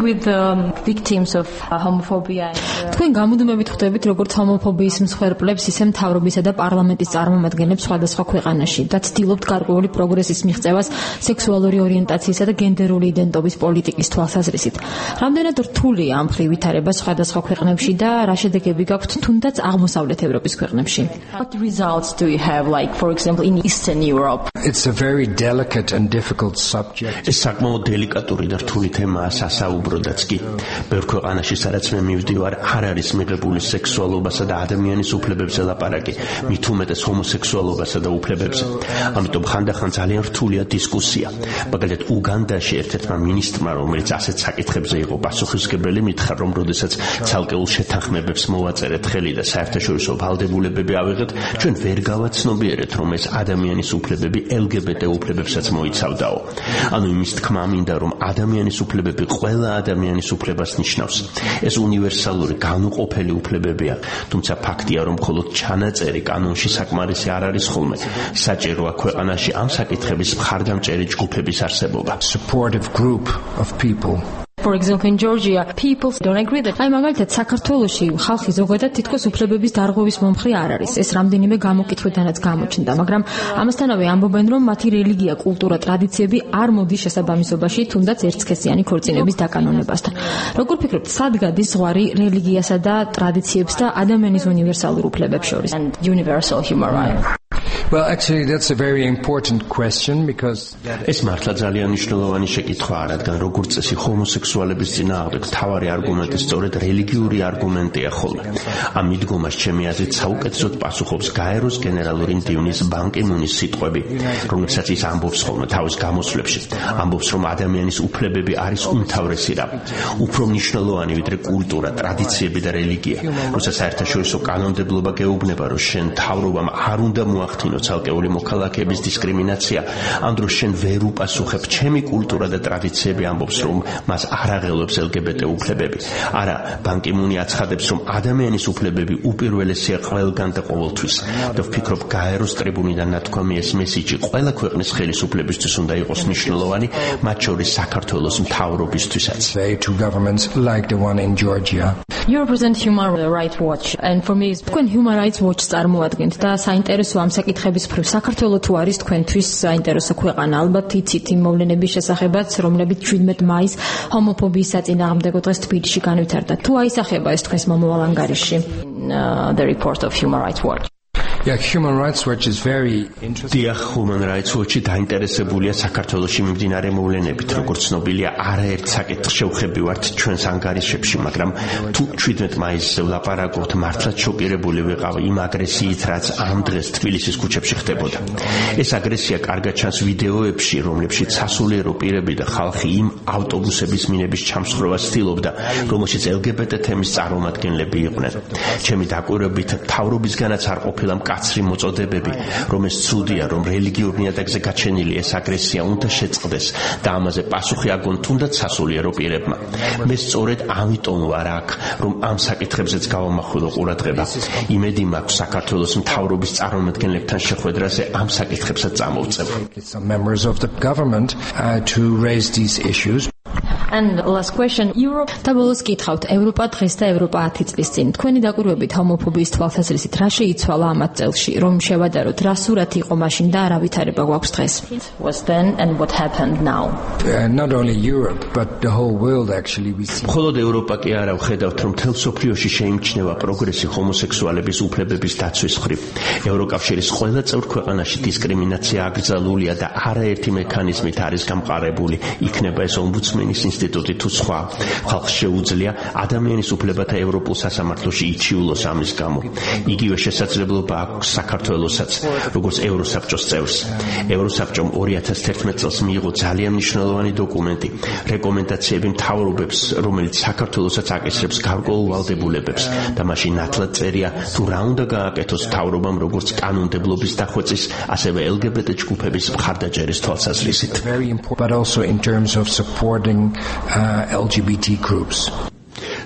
with the um, victims of uh, homophobia and uh... თქვენ გამუდმებით ხვდებით როგორც ჰომოფობიის მსხვერპლებს, ისე მთავრობისა და პარლამენტის წარმომადგენლებს სხვადასხვა ქვეყანაში და ცდილობთ გარკვეული პროგრესის მიღწევას სექსუალური ორიენტაციისა და გენდერული იდენტობის პოლიტიკის თვალსაზრისით. რამდენად რთულია ამ მხრივ ვითარება სხვადასხვა ქვეყნებში და რა შედეგები გაქვთ თუნდაც აღმოსავლეთ ევროპის ქვეყნებში? What results do you have, like for example in Eastern Europe? It's a very delicate and difficult subject. ეს საკმაოდ დელიკატური და რთული თემაა სასაუბროდაც კი. ბევრ ქვეყანაში სადაც მე მივდივარ, არ არის მიღებული სექსუალობასა და ადამიანის უფლებებზე ლაპარაკი, მით უმეტეს ჰომოსექსუალობასა და უფლებებზე. ამიტომ ხანდახან ძალიან რთულია დისკუსია. მაგალითად, უგანდაში ერთ-ერთმა მინისტრმა, რომელიც ასეთ საკითხებზე იყო პასუხისმგებელი, მითხრა, რომ როდესაც ცალკეულ შეთანხმებებს მოვაწერეთ ხელი და საერთაშორისო ვალდებულებები ავიღეთ, ჩვენ ვერ გავაცნობიერეთ, რომ ეს ადამიანის უფლებები ელ ჯი ბი ტი უფლებებსაც მოიცავდაო. ანუ იმის თქმა მინდა, რომ ადამიანის უფლებები ყველა ადამიანის უფლებას ნიშნავს. ეს უნივერსალური განუყოფელი უფლებებია, თუმცა ფაქტია, რომ მხოლოდ ჩანაწერი კანონში საკმარისი არ არის ხოლმე. საჭიროა ქვეყანაში ამ საკითხების მხარდამჭერი ჯგუფების არსებობა. Supportive group of people. For example, in Georgia, people don't agree that. აი მაგალითად საქართველოში ხალხი ზოგადად თითქოს უფლებების დარღვევის მომხრე არ არის. ეს რამდენიმე გამოკითხვიდანაც გამოჩნდა, მაგრამ ამასთანავე ამბობენ, რომ მათი რელიგია, კულტურა, ტრადიციები არ მოდის შესაბამისობაში თუნდაც ერთსქესიანი ქორწინების დაკანონებასთან. როგორ ფიქრობთ, სად გადის ზღვარი რელიგიასა და ტრადიციებს და ადამიანის უნივერსალურ უფლებებს შორის? And universal human rights. Well, actually, that's a very important question because ეს მართლა ძალიან მნიშვნელოვანი შეკითხვაა, რადგან როგორც წესი ჰომოსექსუალების წინააღმდეგ მთავარი არგუმენტი სწორედ რელიგიური არგუმენტია ხოლმე. ამ მიდგომას ჩემი აზრით საუკეთესოდ პასუხობს გაეროს გენერალური მდივნის ბან კი მუნის სიტყვები, რომელსაც ის ამბობს ხოლმე თავის გამოსვლებში. ამბობს, რომ ადამიანის უფლებები არის უმთავრესი რამ, უფრო მნიშვნელოვანი ვიდრე კულტურა, ტრადიციები და რელიგია. როცა საერთაშორისო კანონმდებლობა გეუბნება, რომ შენ მთავრობამ არ უნდა მოახდინო ცალკეული მოქალაქეების დისკრიმინაცია, ამ დროს შენ ვერ უპასუხებ ჩემი კულტურა და ტრადიციები ამბობს, რომ მას არ აღელვებს ელ ჯი ბი ტი უფლებები. არა, ბან კი მუნი აცხადებს, რომ ადამიანის უფლებები უპირველესია ყველგან და ყოველთვის. და ვფიქრობ, გაეროს ტრიბუნიდან ნათქვამი ეს მესიჯი ყველა ქვეყნის ხელისუფლებისთვის უნდა იყოს მნიშვნელოვანი, მათ შორის საქართველოს მთავრობისთვისაც. to governments like the one in Georgia. You represent Human Rights Watch, and for me, თქვენ Human Rights Watch წარმოადგენთ და საინტერესო ამ საკითხების მხრივ საქართველო თუ არის თქვენთვის საინტერესო ქვეყანა, ალბათ იცით იმ მოვლენების შესახებაც, რომლებიც შვიდმეტ მაისს ჰომოფობიის საწინააღმდეგო დღეს თბილისში განვითარდა. თუ აისახება ეს თქვენს მომავალ ანგარიშში? Uh, the report of Human Rights Watch. Yeah, Human Rights Watch is very interesting. Dia Human Rights Watch დაინტერესებულია საქართველოში მიმდინარე მოვლენებით, როგორც ცნობილია, არაერთ საკითხს შევხებივართ ჩვენს ანგარიშებში, მაგრამ თუ შვიდმეტ მაისზე ვლაპარაკობთ, მართლაც შოკირებული ვიყავ იმ აგრესიით, რაც ამ დღეს თბილისის ქუჩებში ხდებოდა. ეს აგრესია კარგად ჩანს ვიდეოებში, რომლებშიც სასულიერო პირები და ხალხი იმ ავტობუსების მინების ჩამსხვრევას ცდილობდა, რომელშიც ელ ჯი ბი ტი თემის წარმომადგენლები იყვნენ. ჩემი დაკვირვებით, მთავრობისგანაც არ ყოფილა კაცრი მოწოდებები, რომ ეს ცუდია, რომ რელიგიურ ნიადაგზე გაჩენილი ეს აგრესია უნდა შეწყდეს და ამაზე პასუხი აგონ თუნდაც სასულიერო პირებმა. მე სწორედ ამიტომ ვარ აქ, რომ ამ საკითხებზეც გავამახვილო ყურადღება. იმედი მაქვს საქართველოს მთავრობის წარმომადგენლებთან შეხვედრაზე ამ საკითხებსაც წამოვწევ. Some members of the government uh, to raise these issues. And last question, Europe. და ბოლოს კითხავთ, ევროპა დღეს და ევროპა ათი წლის წინ. თქვენი დაკვირვებით ჰომოფობიის თვალსაზრისით რა შეიცვალა ამ ათ წელში, რომ შევადაროთ, რა სურათი იყო მაშინ და რა ვითარება გვაქვს დღეს? Was then and what happened now? Uh, not only Europe, but the whole world actually we see. მხოლოდ ევროპა კი არა, ვხედავთ, რომ მთელ მსოფლიოში შეიმჩნევა პროგრესი ჰომოსექსუალების უფლებების დაცვის მხრივ. ევროკავშირის ყველა წევრ ქვეყანაში დისკრიმინაცია აკრძალულია და არაერთი მექანიზმით არის გამყარებული, იქნება ეს ომბუდსმენის ინსტიტუტი თუ სხვა. ხალხს შეუძლია ადამიანის უფლებათა ევროპულ სასამართლოში იჩიულოს ამის გამო. იგივე შესაძლებლობა აქვს საქართველოსაც, როგორც ევროსაბჭოს წევრს. ევროსაბჭომ ორი ათას თერთმეტ წელს მიიღო ძალიან მნიშვნელოვანი დოკუმენტი, რეკომენდაციები მთავრობებს, რომელიც საქართველოსაც აკისრებს გარკვეულ ვალდებულებებს და მაშინ ნათლად წერია, თუ რა უნდა გააკეთოს მთავრობამ, როგორც კანონმდებლობის დახვეწის, ასევე ელ ჯი ბი ტი ჯგუფების მხარდაჭერის თვალსაზრისით. Very important, but also in terms of supporting uh, ელ ჯი ბი ტი groups.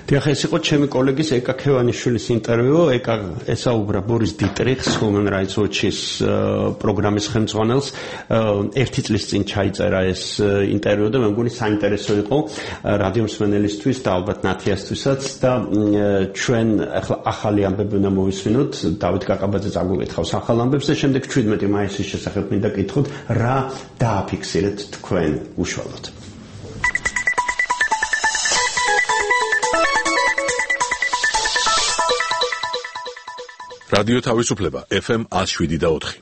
დიახ, ეს იყო ჩემი კოლეგის ეკა ქევანიშვილის ინტერვიუ. ეკა ესაუბრა ბორის დიტრიხს, Human Rights Watch-ის პროგრამის ხელმძღვანელს. ერთი წლის წინ ჩაიწერა ეს ინტერვიუ და მე მგონი საინტერესო იყო რადიო მსმენელისთვის და ალბათ ნათიასთვისაც და ჩვენ ახლა ახალი ამბები უნდა მოვისმინოთ. დავით კაკაბაძე წაგვიკითხავს ახალ ამბებს და შემდეგ შვიდმეტი მაისის შესახებ მინდა გითხოთ, რა დააფიქსირეთ თქვენ უშუალოდ. რადიო თავისუფლება F M one oh seven და four.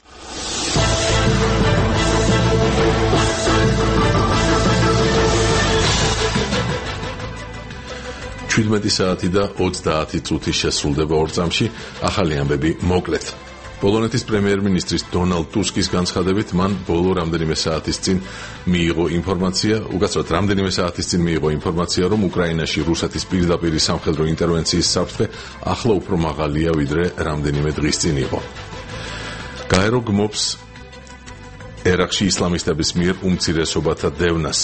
შვიდმეტი საათი და ოცდაათი წუთი შესრულდება ორ წამში. ახალი ამბები მოკლედ. პოლონეთის პრემიერ-მინისტრის დონალდ ტუსკის განცხადებით, მან ბოლო რამდენიმე საათის წინ მიიღო ინფორმაცია, უკაცრავად რამდენიმე საათის წინ მიიღო ინფორმაცია, რომ უკრაინაში რუსეთის პირდაპირი სამხედრო ინტერვენციის საფრთხე ახლა უფრო მაღალია, ვიდრე რამდენიმე დღის წინ იყო. გაერო გმობს ერაყში ისლამისტების მიერ უმცირესობათა დევნას.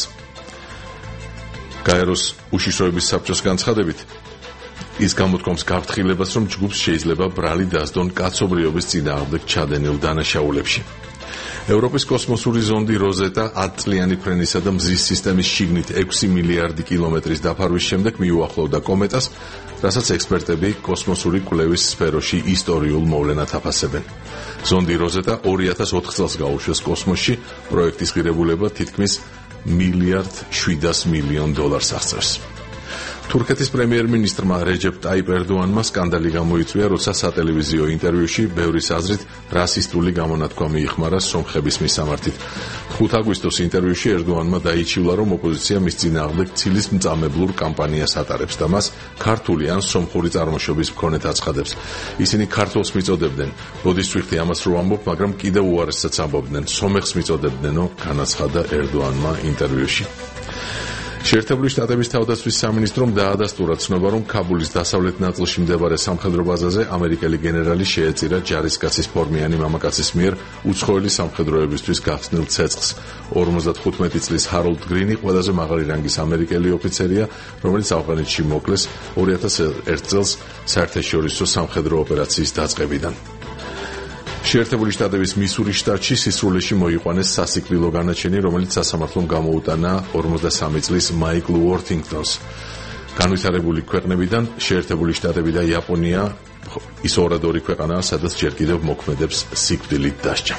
გაეროს უშიშროების საბჭოს განცხადებით, ის გამოთქვამს გაფრთხილებას, რომ ჯგუფს შეიძლება ბრალი დასდონ კაცობრიობის წინააღმდეგ ჩადენილ დანაშაულებში. ევროპის კოსმოსური ზონდი როზეტა ათ წლიანი ფრენისა და მზის სისტემის შიგნით ექვსი მილიარდი კილომეტრის დაფარვის შემდეგ მიუახლოვდა კომეტას, რასაც ექსპერტები კოსმოსური კვლევის სფეროში ისტორიულ მოვლენად აფასებენ. ზონდი როზეტა ორი ათას ოთხ წელს გაუშვეს კოსმოსში, პროექტის ღირებულება თითქმის მილიარდ შვიდას მილიონ დოლარს აღწევს. თურქეთის პრემიერ-მინისტრმა რეჯეპ ტაიპ ერდოანმა სკანდალი გამოიწვია, როცა სატელევიზიო ინტერვიუში ბევრის აზრით რასისტული გამონათქვამი იხმარა სომხების მისამართით. ხუთი აგვისტოს ინტერვიუში ერდოანმა დაიჩივლა, რომ ოპოზიცია მის წინააღმდეგ ცილის მწამებლურ კამპანიას ატარებს და მას ქართული ან სომხური წარმოშობის მქონედ აცხადებს. ისინი ქართულს მიწოდებდნენ. როდის ვიხდი ამას რო ამბობ, მაგრამ კიდევ უარესსაც ამბობდნენ. სომეხს მიწოდებდნენო, განაცხადა ერდოანმა ინტერვიუში. შეერთებული შტატების თავდაცვის სამინისტრომ დაადასტურა ცნობა, რომ ქაბულის დასავლეთ ნაწილში მდებარე სამხედრო ბაზაზე ამერიკელი გენერალი შეეწირა ჯარისკაცის ფორმიანი მამაკაცის მიერ უცხოელი სამხედროებისთვის გახსნილ ცეცხლს. ორმოცდახუთმეტი წლის ჰაროლდ გრინი ყველაზე მაღალი რანგის ამერიკელი ოფიცერია, რომელიც ავღანეთში მოკლეს ორი ათას ერთ წელს საერთაშორისო სამხედრო ოპერაციის დაწყებიდან. შეერთებული შტატების მისურის შტატში სისრულეში მოიყვანეს სასიკვდილო განაჩენი, რომელიც სასამართლომ გამოუტანა ორმოცდასამი წლის მაიკლ უორთინგტონს. განვითარებული ქვეყნებიდან შეერთებული შტატები და იაპონია ის ორად ორი ქვეყანაა, სადაც ჯერ კიდევ მოქმედებს სიკვდილით დასჯა.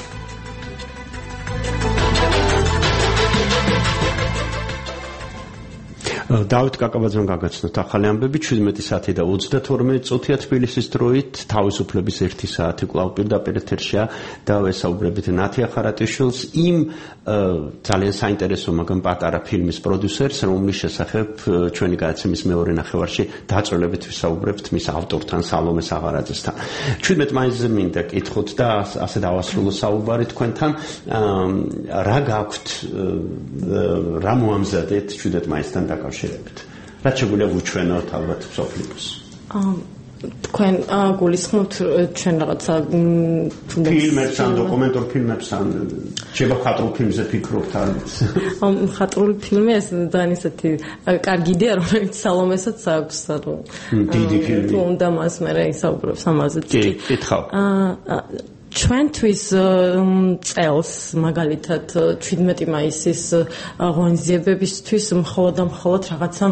დავით კაკაბაძემ გაგაცნოთ ახალი ამბები. შვიდმეტი საათი და ოცდათორმეტი წუთია თბილისის დროით, თავისუფლების ერთი საათი კვლავ პირდაპირ ეთერშია და ვესაუბრებით ნათია ხარატიშვილს, იმ ძალიან საინტერესო, მაგრამ პატარა ფილმის პროდიუსერს, რომლის შესახებ ჩვენი გადაცემის მეორე ნახევარში დაწვრილებით ვისაუბრებთ მის ავტორთან, სალომე საღარაძესთან. შვიდმეტი მაისზე მინდა კითხოთ და ასე დავასრულო საუბარი თქვენთან. რა გაქვთ, რა მოამზადეთ შვიდმეტი მაისთან დაკავშირებით? რაც შეგვიძლია ვუჩვენოთ ალბათ მსოფლიოს. თქვენ გულისხმობთ ჩვენ რაღაცა ფილმებს ან დოკუმენტურ ფილმებს ან შეიძლება მხატვრულ ფილმზე ფიქრობთ არის? მხატვრული ფილმი ეს ძალიან ისეთი კარგი იდეა, რომელიც სალომესაც აქვს, ანუ დიდი ფილმი. უნდა მას მე ისაუბრებს ამაზე. კი, კითხავ. ჩვენთვის წელს მაგალითად შვიდმეტი მაისის ღონისძიებებისთვის მხოლოდ და მხოლოდ რაღაცა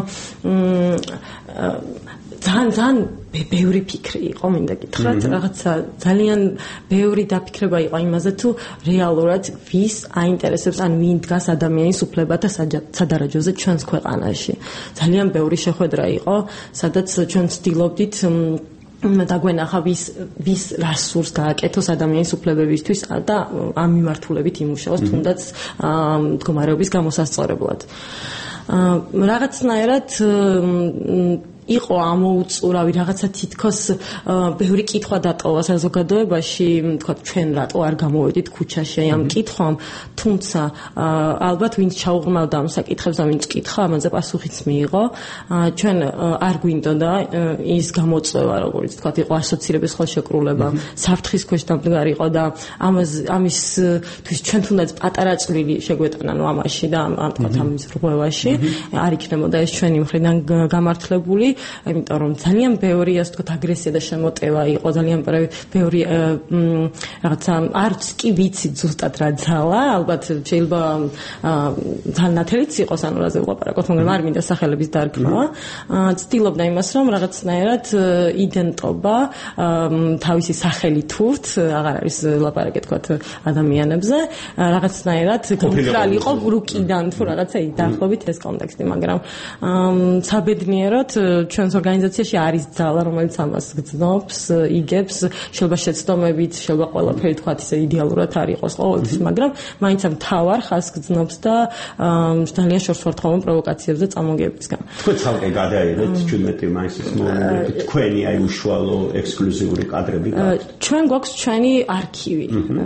ძალიან ძალიან ბევრი ფიქრი იყო, მინდა გითხრათ, რაღაცა ძალიან ბევრი დაფიქრება იყო იმაზე, თუ რეალურად ვის აინტერესებს ან ვინ დგას ადამიანის უფლებათა სადარაჯოზე ჩვენს ქვეყანაში. ძალიან ბევრი შეხვედრა იყო, სადაც ჩვენ ვცდილობდით დაგვენახა ვის ვის რას სურს გააკეთოს ადამიანის უფლებებისთვის და ამ მიმართულებით იმუშაოს თუნდაც მდგომარეობის გამოსასწორებლად. რაღაცნაირად იყო ამოუწურავი რაღაცა თითქოს ბევრი კითხვა დატოვა საზოგადოებაში, თქვა ჩვენ რატო არ გამოვედით ქუჩაში ამ კითხვამ, თუმცა ალბათ ვინც ჩაუღრმავდა ამ საკითხებს და ვინც კითხა, ამაზე პასუხიც მიიღო. ჩვენ არ გვინდოდა ის გამოწვევა, როგორც თქვა, იყო ასოცირების ხელშეკრულება, საფრთხის ქვეშ დამდგარიყო და ამას ამისთვის ჩვენ თუნდაც პატარა წვლილი შეგვეტანა ნუ ამაში და ამ თქვა ამის რღვევაში, არ იქნებოდა ეს ჩვენი მხრიდან გამართლებული. იმიტომ რომ ძალიან ბევრი ასე ვთქვათ აგრესია და შემოტევა იყო, ძალიან ბევრი რაღაცა არც კი ვიცი ზუსტად რა ძალა, ალბათ შეიძლება ძალიან ნათელიც იყოს ანუ რაზე ვლაპარაკობთ, მაგრამ არ მინდა სახელების დარქმევა. ცდილობდა იმას, რომ რაღაცნაირად იდენტობა თავისი სახელი თურთ, აღარ არის ლაპარაკი თქვათ ადამიანებზე, რაღაცნაირად კონკრეტულად იყო რუკიდან თუ რაღაცა დაახლოებით ეს კონტექსტი, მაგრამ საბედნიეროდ ჩვენს ორგანიზაციაში არის ძალა, რომელიც ამას გრძნობს, იგებს, შეიძლება შეცდომებით, შეიძლება ყველაფერი თქვათ ისე იდეალურად არ იყოს ყოველთვის, მაგრამ მაინც ამ თავარ ხას გრძნობს და ძალიან შორს ვართ ხოლმე პროვოკაციებზე წამოგებისგან. თქვენ ცალკე გადაიღეთ ჩვენმეტი მაისის მომენტი, თქვენი აი უშუალო ექსკლუზიური კადრები გაქვთ? ჩვენ გვაქვს ჩვენი არქივი.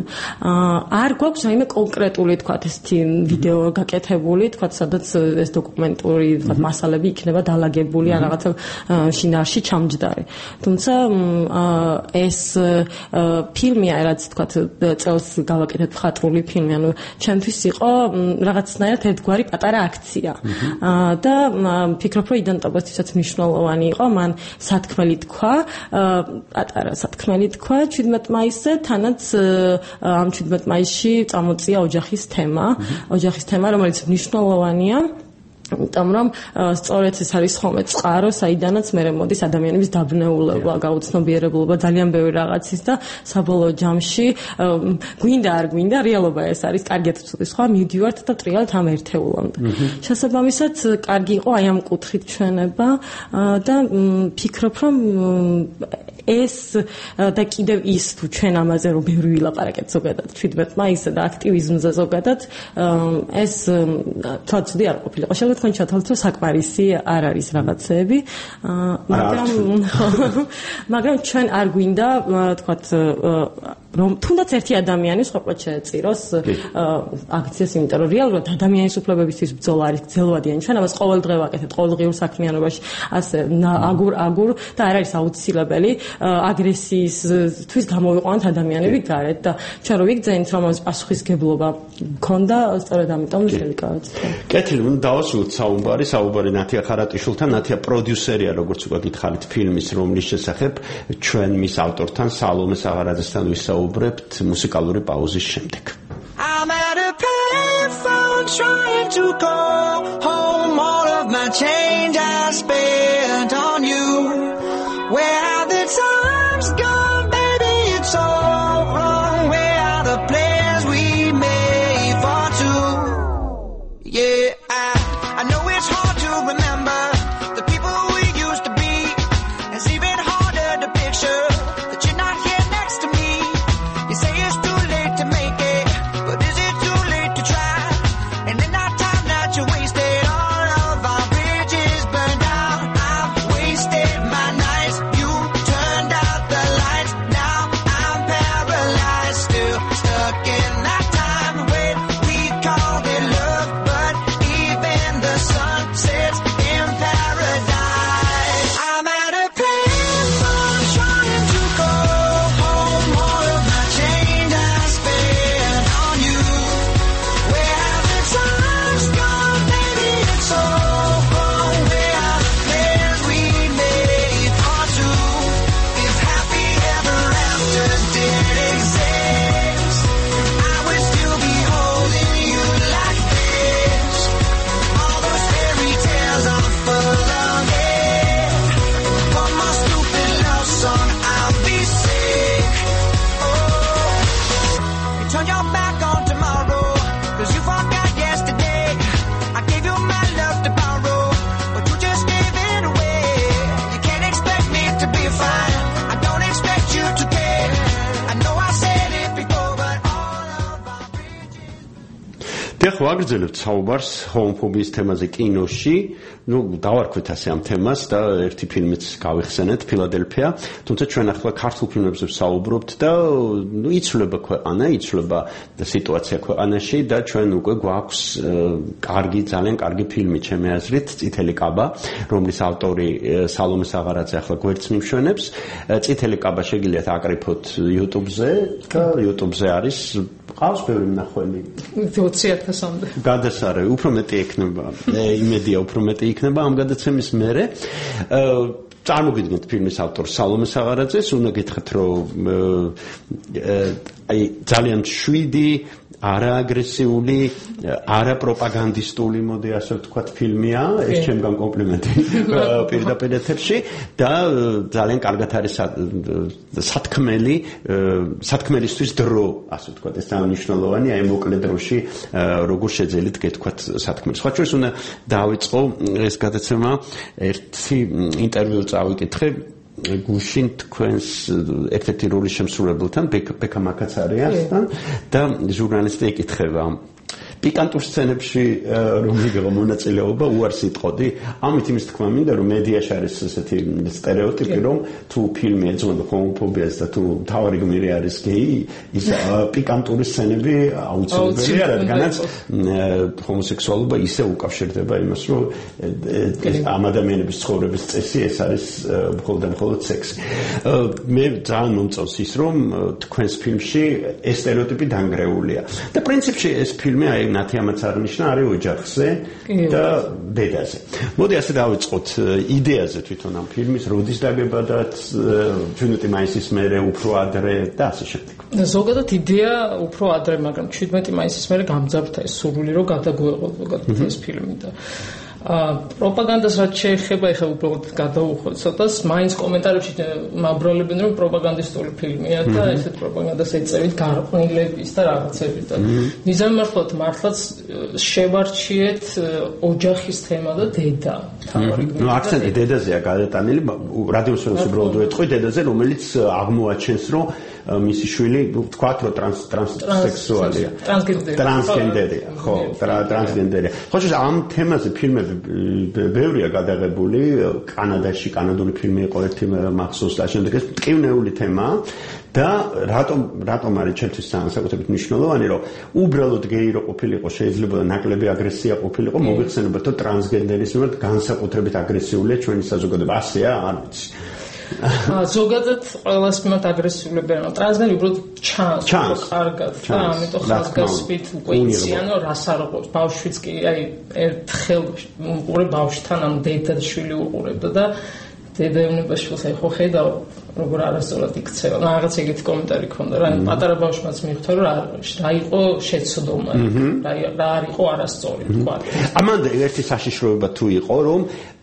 არ გვაქვს რაიმე კონკრეტული თქვათ ესეთი ვიდეო გაკეთებული, თქვათ სადაც ეს დოკუმენტური თქვათ მასალები იქნება დალაგებული ან რაღაცა შინაარსში ჩამჯდარი. თუმცა ეს ფილმი რაც თქვათ წელს გავაკეთეთ მხატვრული ფილმი, ანუ ჩემთვის იყო რაღაცნაირად ერთგვარი პატარა აქცია. და ფიქრობ, რომ იდენტობისთვისაც მნიშვნელოვანი იყო, მან სათქმელი თქვა, პატარა სათქმელი თქვა შვიდმეტ მაისზე, თანაც ამ შვიდმეტ მაისში წამოწია ოჯახის თემა, ოჯახის თემა, რომელიც მნიშვნელოვანია. იმიტომ რომ სწორედ ეს არის ხოლმე წყარო, საიდანაც მე მოდის ადამიანების დაბნეულება, გაუცნობიერებლობა, ძალიან ბევრი რაღაცის და საბოლოო ჯამში გვინდა არ გვინდა, რეალობა ეს არის, კარგად ვწუდი სხვა, მივდივართ და ტრიალთ ამ ერთეულამდე. შესაბამისად, კარგი იყო აი ამ კუთხით ჩვენება და ფიქრობ, რომ ეს და კიდევ ის თუ ჩვენ ამაზე რომ ბევრი ვილაპარაკეთ ზოგადად შვიდმეტ მაისზე და აქტივიზმზე ზოგადად ეს თვალწუდი არ ყოფილიყო. შეიძლება თქვენ ჩათვალოთ რომ საკმარისი არ არის რაღაცეები, მაგრამ მაგრამ ჩვენ არ გვინდა თქვათ რომ თუნდაც ერთი ადამიანი სხვაყოთ შეეწიროს აქციას, იმიტომ რომ რეალურად ადამიანის უფლებებისთვის ბრძოლა არის გრძელვადიანი. ჩვენ ამას ყოველდღე ვაკეთებთ ყოველდღიურ საქმიანობაში, ასე აგურ აგურ და არ არის აუცილებელი აგრესიისთვის გამოვიყვანოთ ადამიანები გარეთ და ჩვენ რო ვიგრძენით რომ ამას პასუხისგებლობა გქონდა, სწორედ ამიტომ შეიძლება გავაცდო. კეთილი, ნუ დავასრულოთ საუბარი, საუბარი ნათია ხარატიშვილთან. ნათია პროდიუსერია, როგორც უკვე გითხარით, ფილმის, რომლის შესახებ ჩვენ მის ავტორთან, სალომე საღარაძესთან ვისაუბრებთ მუსიკალური პაუზის შემდეგ. I'm at a payphone trying to call home, all of my change I spent on you. Where have the times gone, baby, it's all wrong. Where are the plans we made for two? Yeah, I, I know it's hard to remember the people we used to be. It's even harder to picture that you're not here next to me. You say it's too late to make it, but is it too late to try? And in that time that you wasted, all of our bridges burned down. I've wasted my nights, you turned out the lights. Now I'm paralyzed, still stuck in that time when we called it love, but even the sun sets in paradise. I'm at a payphone trying to go home, all of my change I spent on you. Where have the times gone, baby, it's all wrong. Where are the plans we made for two? If happy ever afters did exist, I would still be holding you like this. All those fairy tales are full of it. One more stupid love song, I'll be sick. Oh, you turn your back on tomorrow, 'cause you forgot yesterday. I gave you my love to borrow, but you just gave it away. You can't expect me to be fine, I don't expect you to care. I know I said it before, but all of our bridges. დიახ, ვაგრძელებთ საუბარს ჰომოფობიის თემაზე კინოში. ნუ დავარქვით ასე ამ თემას და ერთი ფილმიც გავიხსენეთ, ფილადელფია. თუმცა ჩვენ ახლა ქართულ ფილმებზე ვსაუბრობთ და ნუ იცვლება ქვეყანა, იცვლება სიტუაცია ქვეყანაში და ჩვენ უკვე გვაქვს კარგი, ძალიან კარგი ფილმი, ჩემი აზრით, წითელი კაბა, რომლის ავტორი სალომე საღარაძე ახლა გვერდს მივშვენებს. წითელი კაბა შეგიძლიათ აკრიფოთ YouTube-ზე და YouTube-ზე არის ყავს ბევრი მნახველი ოცი ათასამდე გადასარევი უფრო მეტი იქნება იმედია უფრო მეტი იქნება ამ გადაცემის მერე წარმოგიდგენთ ფილმის ავტორ სალომე საღარაძეს უნდა გითხრათ რომ აი ძალიან შვიდი არააგრესიული, არაპროპაგანდისტული, მოდი ასე ვთქვათ, ფილმია, ეს ჩემგან კომპლიმენტი პირდაპირ ეთერში და ძალიან კარგად არის სათქმელი, სათქმელისთვის დრო, ასე ვთქვათ, ეს ძალიან მნიშვნელოვანია, აი მოკლე დროში როგორ შეძელით გეთქვათ სათქმელი. სხვა შორის უნდა დავიწყო ეს გადაცემა ერთი ინტერვიუ წავიკითხე გუშინ თქვენს ერთ-ერთი როლის შემსრულებელთან ბექა მაკაცარიასთან და ჟურნალისტი ეკითხება პიკანტურ სცენებში რომ იგება მონაწილეობა უარს იტყოდი ამით იმის თქმა მინდა რომ მედიაში არის ესეთი სტერეოტიპი რომ თუ ფილმი ეძღვნება ჰომოფობიას და თუ თავარი გმირი არის გეი ის პიკანტური სცენები აუცილებელია რადგანაც ჰომოსექსუალობა ისე უკავშირდება იმას რომ ამ ადამიანების ცხოვრების წესი ეს არის მხოლოდ და მხოლოდ სექსი მე ძალიან მომწონს ის რომ თქვენს ფილმში ეს სტერეოტიპი დანგრეულია და პრინციპში ეს ფილმი აი ნათია მაცარნიშნა არის ოჯახზე და დედაზე. მოდი ასე დავიწყოთ იდეაზე თვითონ ამ ფილმის, როდის დაგებადათ, ჩვენეთი მაისის მერე უფრო ადრე და ასე შემდეგ. ზოგადად იდეა უფრო ადრე, მაგრამ შვიდმეტი მაისის მერე გამძაბთა ეს სურვილი რომ გადაგვეღო ზოგადად ეს ფილმი და პროპაგანდას რაც შეეხება, ეხლა უბრალოდ გადავუხოთ ცოტას, მაინც კომენტარებში მაბრალებენ რომ პროპაგანდისტული ფილმია და ესეთ პროპაგანდას ეწევით გარყვნილების და რაღაცებით და მიზანმარხულად მართლაც შევარჩიეთ ოჯახის თემა და დედა. ნუ აქცენტი დედაზეა გადატანილი, რადიოსურს უბრალოდ ვეთქვი დედაზე, რომელიც აღმოაჩენს რომ მისი შვილი ვთქვათ რომ ტრანსსექსუალია. ტრანსგენდერია, ხო, ტრანსგენდერია. ხო, შეიძლება ამ თემაზე ფილმები ბევრია გადაღებული კანადაში, კანადური ფილმი იყო ერთი მახსოვს და შემდეგ ეს მტკივნეული თემაა და რატომ რატომ არის ჩემთვის განსაკუთრებით მნიშვნელოვანი რომ უბრალოდ გეი რო ყოფილიყო შეიძლება ნაკლები აგრესია ყოფილიყო მოიხსენებათ რომ ტრანსგენდერის მიმართ განსაკუთრებით აგრესიულია ჩვენი საზოგადოება ასეა არ ვიცი ზოგადად ყველას მიმართ აგრესიულებია რომ ტრანსგენდერი უბრალოდ ჩანს კარგად და ამიტომ ხაზგასმით უკვე იციან რომ რას არ უყურებს ბავშვიც კი აი ერთხელ უყურებ ბავშვთან ამ დედა შვილი უყურებდა და დედა ევნებაშვილს აი ხო ხედავ როგორ არასწორად იქცევა რაღაც ეგეთი კომენტარი ქონდა რა პატარა ბავშვმაც მიხვდა რომ რა იყო შეცდომა რა არ იყო არასწორი თქვა ამან ერთი საშიშროება თუ იყო რომ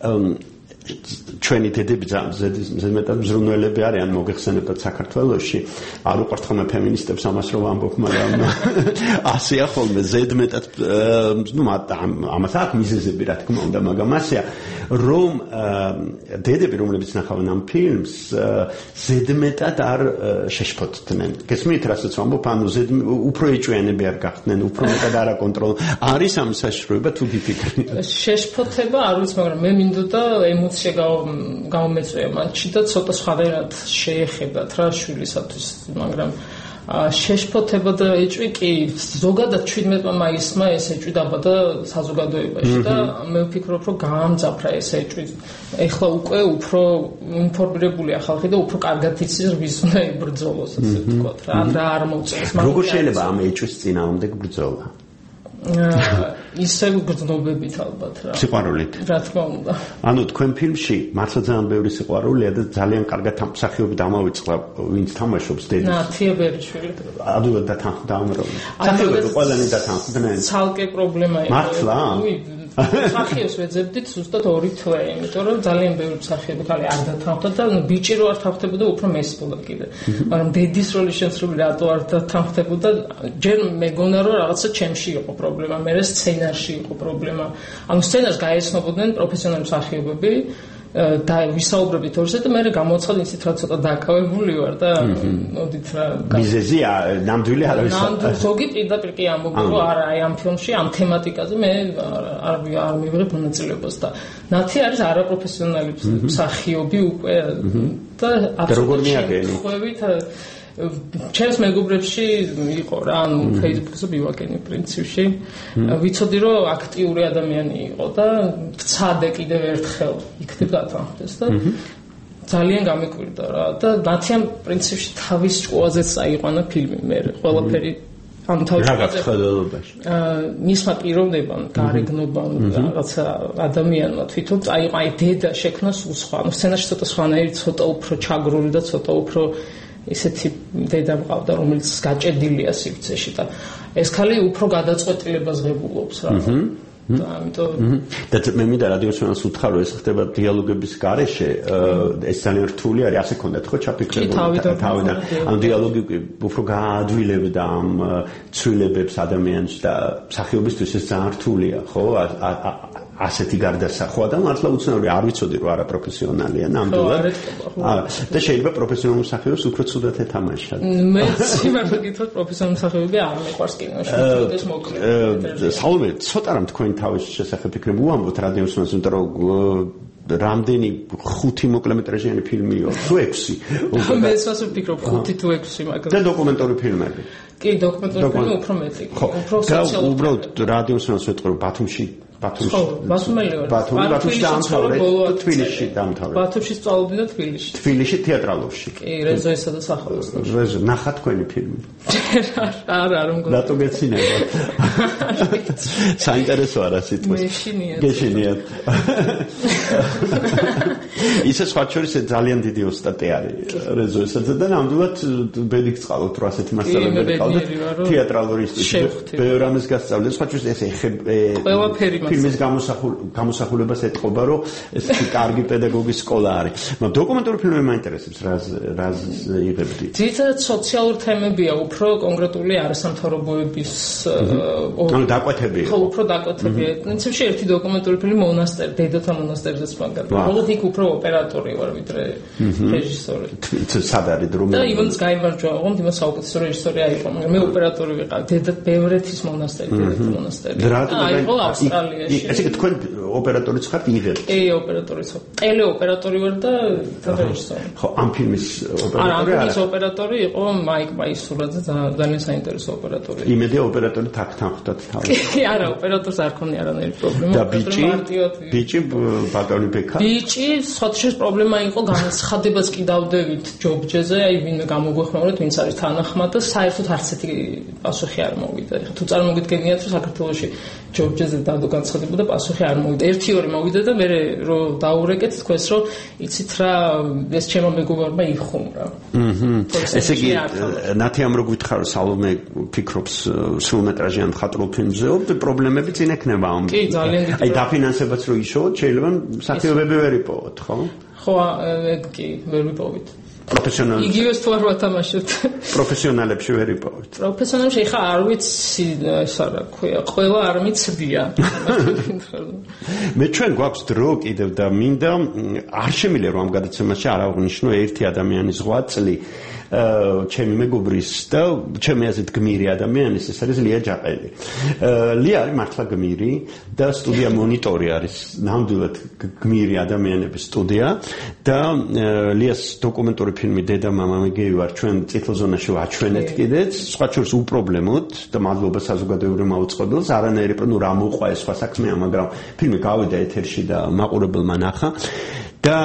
ჩვენი დედები ზედმეტად მზრუნველები არიან მოგეხსენებათ საქართველოში არ უყვართ ხოლმე ფემინისტებს ამას რომ ვამბობ მაგრამ ასეა ხოლმე ზედმეტად ნუ ამას აქვს მიზეზები რა თქმა უნდა მაგრამ ასეა რომ დედები რომლებიც ნახავენ ამ ფილმს ზედმეტად არ შეშფოთდნენ გესმით რასაც ვამბობ ანუ უფრო ეჭვიანები არ გახდნენ უფრო მეტად არ აკონტროლ არის ამ საშიშროება თუ გიფიქრით შეშფოთება არ ვიცი მაგრამ მე მინდოდა ემოცია გამომეწვია მათში და ცოტა სხვადასხვა შეეხებათ რა შვილისათვის მაგრამ შეშფოთება და ეჭვი კი ზოგადად შვიდმეტი მაისმა ეს ეჭვი დაბადა საზოგადოებაში და მე ვფიქრობ რომ გაამძაფრა ეს ეჭვი ეხლა უკვე უფრო ინფორმირებულია ხალხი და უფრო კარგად იცის ვის უნდა იბრძოლოს ასე ვთქვათ რა რა არ მოწევს როგორ შეიძლება ამ ეჭვის წინააღმდეგ ბრძოლა ისე გრძნობებით ალბათ რა. სიყვარულით. რა თქმა უნდა. ანუ თქვენ ფილმში მართლა ძალიან ბევრი სიყვარულია და ძალიან კარგად მსახიობი დამავიწყდა ვინც თამაშობს დედის. ნათია ბერიშვილი. ადვილად დათანხმდა. მსახიობები ყველანი დათანხმდნენ. ცალკე პრობლემა იყო. მართლა? მსახიობს ვეძებდით ზუსტად ორი თვე, იმიტომ რომ ძალიან ბევრი მსახიობი ხალი არ დათანხმდა და ბიჭი რო არ თანხდებოდა უფრო მესწოდა კიდე. მაგრამ დედის როლის შემსრულებელი რატო არ დათანხმდებოდა? ჯერ მეგონა რომ რაღაცა ჩემში იყო პრობლემა, მე სცენარში იყო პრობლემა. ანუ სცენარს გაეცნობოდნენ პროფესიონალი მსახიობები და ვისაუბრებით ორზე და მე გამოაცხადე ისიც რა ცოტა დაკავებული ვარ და მოდით რა მიზეზი ნამდვილი არავის ნამდვილ ზოგი პირდაპირ კი ამბობ რომ არა აი ამ ფილმში ამ თემატიკაზე მე არ არ მივიღებ მონაწილეობას და ნათი არის არაპროფესიონალი მსახიობი უკვე და როგორ მიაგენი ხვევით ჩემს მეგობრებში იყო რა ანუ Facebook-ზე მივაკენი პრინციპში ვიცოდი რომ აქტიური ადამიანი იყო და ვცადე კიდევ ერთხელ იქნებ დათანხმდეს და ძალიან გამეკვირდა რა და ნათიამ პრინციპში თავის ჭკუაზეც აიყვანა ფილმი მე ყველაფერი ამ თავშესაფრად ხედელობაში მისმა პიროვნებამ გარეგნობამ რაღაცა ადამიანმა თვითონ წაიყო აი დედა შექმნა სულ სხვა ანუ სცენარში ცოტა სხვანაირი ცოტა უფრო ჩაგრული და ცოტა უფრო ისეთი დედა მყავდა რომელიც გაჭედილია სივრცეში და ეს ხალი უფრო გადაწყვეტილებას ღებულობს რა და ამიტომ და მე მინდა რადიოსანს უთხრა რომ ეს ხდება დიალოგების გარეშე ეს ძალიან რთული არის ასე ქონდათ ხო ჩაფიქრებული თავიდან ამ დიალოგი უფრო გაადვილებდა ამ ცვლილებებს ადამიანს და მსახიობისთვის ეს ძალიან რთულია ხო ასეთი გარდასახვა და მართლა უცნაური არ ვიცოდი რომ არა პროფესიონალია ნამდვილად და შეიძლება პროფესიონალ მსახიობს უფრო ცუდად ეთამაშა მე სიმართლე გითხრათ პროფესიონალ მსახიობები არ მიყვარს კინოში ეს მოკლედ საუბარი ცოტა რამ თქვენ თავის შესახებ ფიქრები უამბობთ რადიოსმენს იმიტომ რომ რამდენი ხუთი მოკლემეტრაჟიანი ფილმიო თუ ექვსი მე ესვას ვფიქრობ ხუთი თუ ექვსი მაგრამ და დოკუმენტური ფილმები კი დოკუმენტური ფილმები უფრო მეტი უფრო სოციალური უბრალოდ რადიოსმენს ვეთქვი რომ ბათუმში ბათუმში ბათუმელი ვარ ბათუმი ბათუმში დაამთავრე თბილისში დაამთავრე ბათუმში სწავლობდი და თბილისში თბილისში თეატრალურში კი რეზოისა და სახელოსნოში რეზო ნახა თქვენი ფილმი არა არ მგონია რატო გეცინება საინტერესო არა სიტყვა გეშინიათ ისე სხვა შორის ძალიან დიდი ოსტატი არის რეზოისაძე და ნამდვილად ბედით წყალობთ რომ ასეთი მასწავლებელი ყავდეთ თეატრალური ინსტიტუტში ბევრ ამას გასწავლეთ სხვა შორის ესე ყველაფერი ფილმის გამოსახულებას ეთყობა რომ ეს კარგი პედაგოგის სკოლა არის მაგრამ დოკუმენტური ფილმები მაინტერესებს რას რას იღებდი ძირითადად სოციალური თემებია უფრო კონკრეტული არასამთავრობოების ანუ დაკვეთებია ხო უფრო დაკვეთებია პრინციპში ერთი დოკუმენტური ფილმი მონასტერი დედათა მონასტერზეც მაგალითად როგორც იქ უფრო ოპერატორი ვარ ვიდრე რეჟისორი სად არის რომელი და იმანს გაიმარჯვა ოღონდ იმას საუკეთესო რეჟისორი აიყო მაგრამ მე ოპერატორი ვიყავ დედა ბევრეთის მონასტერი დედათა მონასტერი აიყო ავსტრალიაში ესე თქვენ ოპერატორიც ხართ იღებთ კი ოპერატორიც ვარ ტელეოპერატორი ვარ და რეჟისორი ხო ამ ფილმის ოპერატორი არა ამ ფილმის ოპერატორი იყო მაიკ მაისურაძე ძალიან საინტერესო ოპერატორი იმედია ოპერატორი თაქთან ხვდათ თავი კი არა ოპერატორს არ ქონია არანაირი პრობლემა და ბიჭი ბიჭი ბატონი ბექა ბიჭი სხვათაშორის პრობლემა იყო განცხადებას კი დავდევით ჯობჯეზე აი ვინმე გამოგვეხმაურეთ ვინც არის თანახმად და საერთოდ არც ერთი პასუხი არ მოვიდა ეხლა თუ წარმოგიდგენიათ რომ საქართველოში ჯობჯეზე დადო განცხადება და პასუხი არ მოვიდა ერთი ორი მოვიდა და მე რო დაურეკეთ თქვენს რომ იცით რა ეს ჩემო მეგობარმა იხუმრა ესე იგი ნათიამ რო გითხარო სალომე ფიქრობს სრულმეტრაჟიან მხატვრულ ფილმზე პრობლემები წინ ექნება ამ კი ძალიან დიდი აი დაფინანსებაც რო იშოვოთ შეიძლება მსახიობები ვერ იპოვოთ ხო ხო კი ვერ ვიპოვით პროფესიონალი იგივეს თუ არ ვათამაშებთ პროფესიონალებში ვერ იპოვეთ პროფესიონალში ხა არ ვიცი ეს არა ქვია ყველა არ მიცდია მე ჩვენ გვაქვს დრო კიდევ და მინდა არ შემიძლია რომ ამ გადაცემაში არ აღვნიშნო ერთი ადამიანის ზღვა წლი ჩემი მეგობრის და ჩემი აზრით გმირი ადამიანის ეს არის ლია ჯაყელი. ლია არის მართლა გმირი და სტუდია მონიტორი არის ნამდვილად გმირი ადამიანების სტუდია და ლიას დოკუმენტური ფილმი დედა მამა მე გეი ვარ ჩვენ წითელ ზონაში ვაჩვენეთ კიდეც სხვა შორის უპრობლემოდ და მადლობა საზოგადოებრივ მაუწყებელს არანაირი ნუ რა მოყვა ეს სხვა საქმეა მაგრამ ფილმი გავიდა ეთერში და მაყურებელმა ნახა და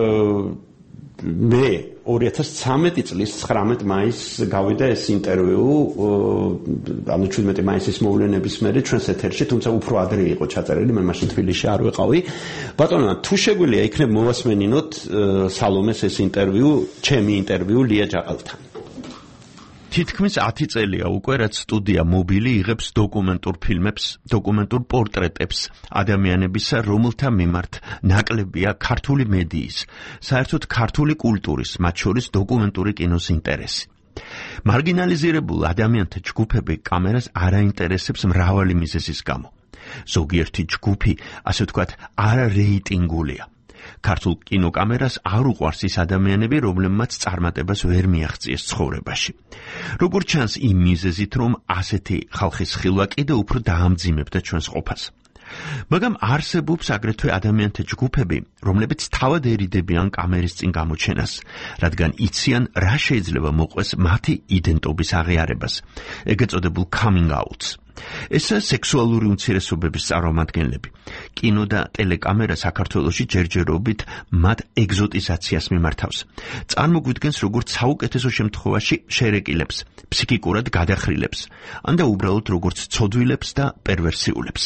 მე ორი ათას ცხრამეტი წლის ცხრამეტ მაისს გავიდა ეს ინტერვიუ ანუ შვიდმეტი მაისის მოვლენების მერე ჩვენს ეთერში თუმცა უფრო ადრე იყო ჩაწერილი მე მაშინ თბილისში არ ვიყავი ბატონო თუ შეგვიძლია იქნებ მოვასმენინოთ სალომეს ეს ინტერვიუ ჩემი ინტერვიუ ლია ჯაყელთან თითქმის ათი წელია უკვე რაც სტუდია მობილი იღებს დოკუმენტურ ფილმებს, დოკუმენტურ პორტრეტებს ადამიანებისა, რომელთა მიმართ ნაკლებია ქართული მედიის, საერთოდ ქართული კულტურის, მათ შორის დოკუმენტური კინოს ინტერესი. მარგინალიზირებულ ადამიანთა ჯგუფები კამერას არ აინტერესებს მრავალი მიზეზის გამო. ზოგიერთი ჯგუფი, ასე ვთქვათ, არარეიტინგულია. ქართულ კინოკამერას არ უყვარს ის ადამიანები, რომლებმაც წარმატებას ვერ მიაღწიეს ცხოვრებაში. როგორც ჩანს იმ მიზეზით, რომ ასეთი ხალხის ხილვა კიდევ უფრო დაამძიმებდა ჩვენს ყოფას. მაგრამ არსებობს აგრეთვე ადამიანთა ჯგუფები, რომლებიც თავად ერიდებიან კამერის წინ გამოჩენას, რადგან იციან, რა შეიძლება მოყვეს მათი იდენტობის აღიარებას, ეგ ეწოდებულ coming outs. ეს სექსუალური უმცირესობების წარმომადგენლები. კინო და ტელეკამერა საქართველოში ჯერჯერობით მათ ეგზოტიზაციას მიმართავს. წარმოგვიდგენს როგორც საუკეთესო შემთხვევაში შერეკილებს, ფსიქიკურად გადახრილებს, ან და უბრალოდ როგორც ცოდვილებს და პერვერსიულებს.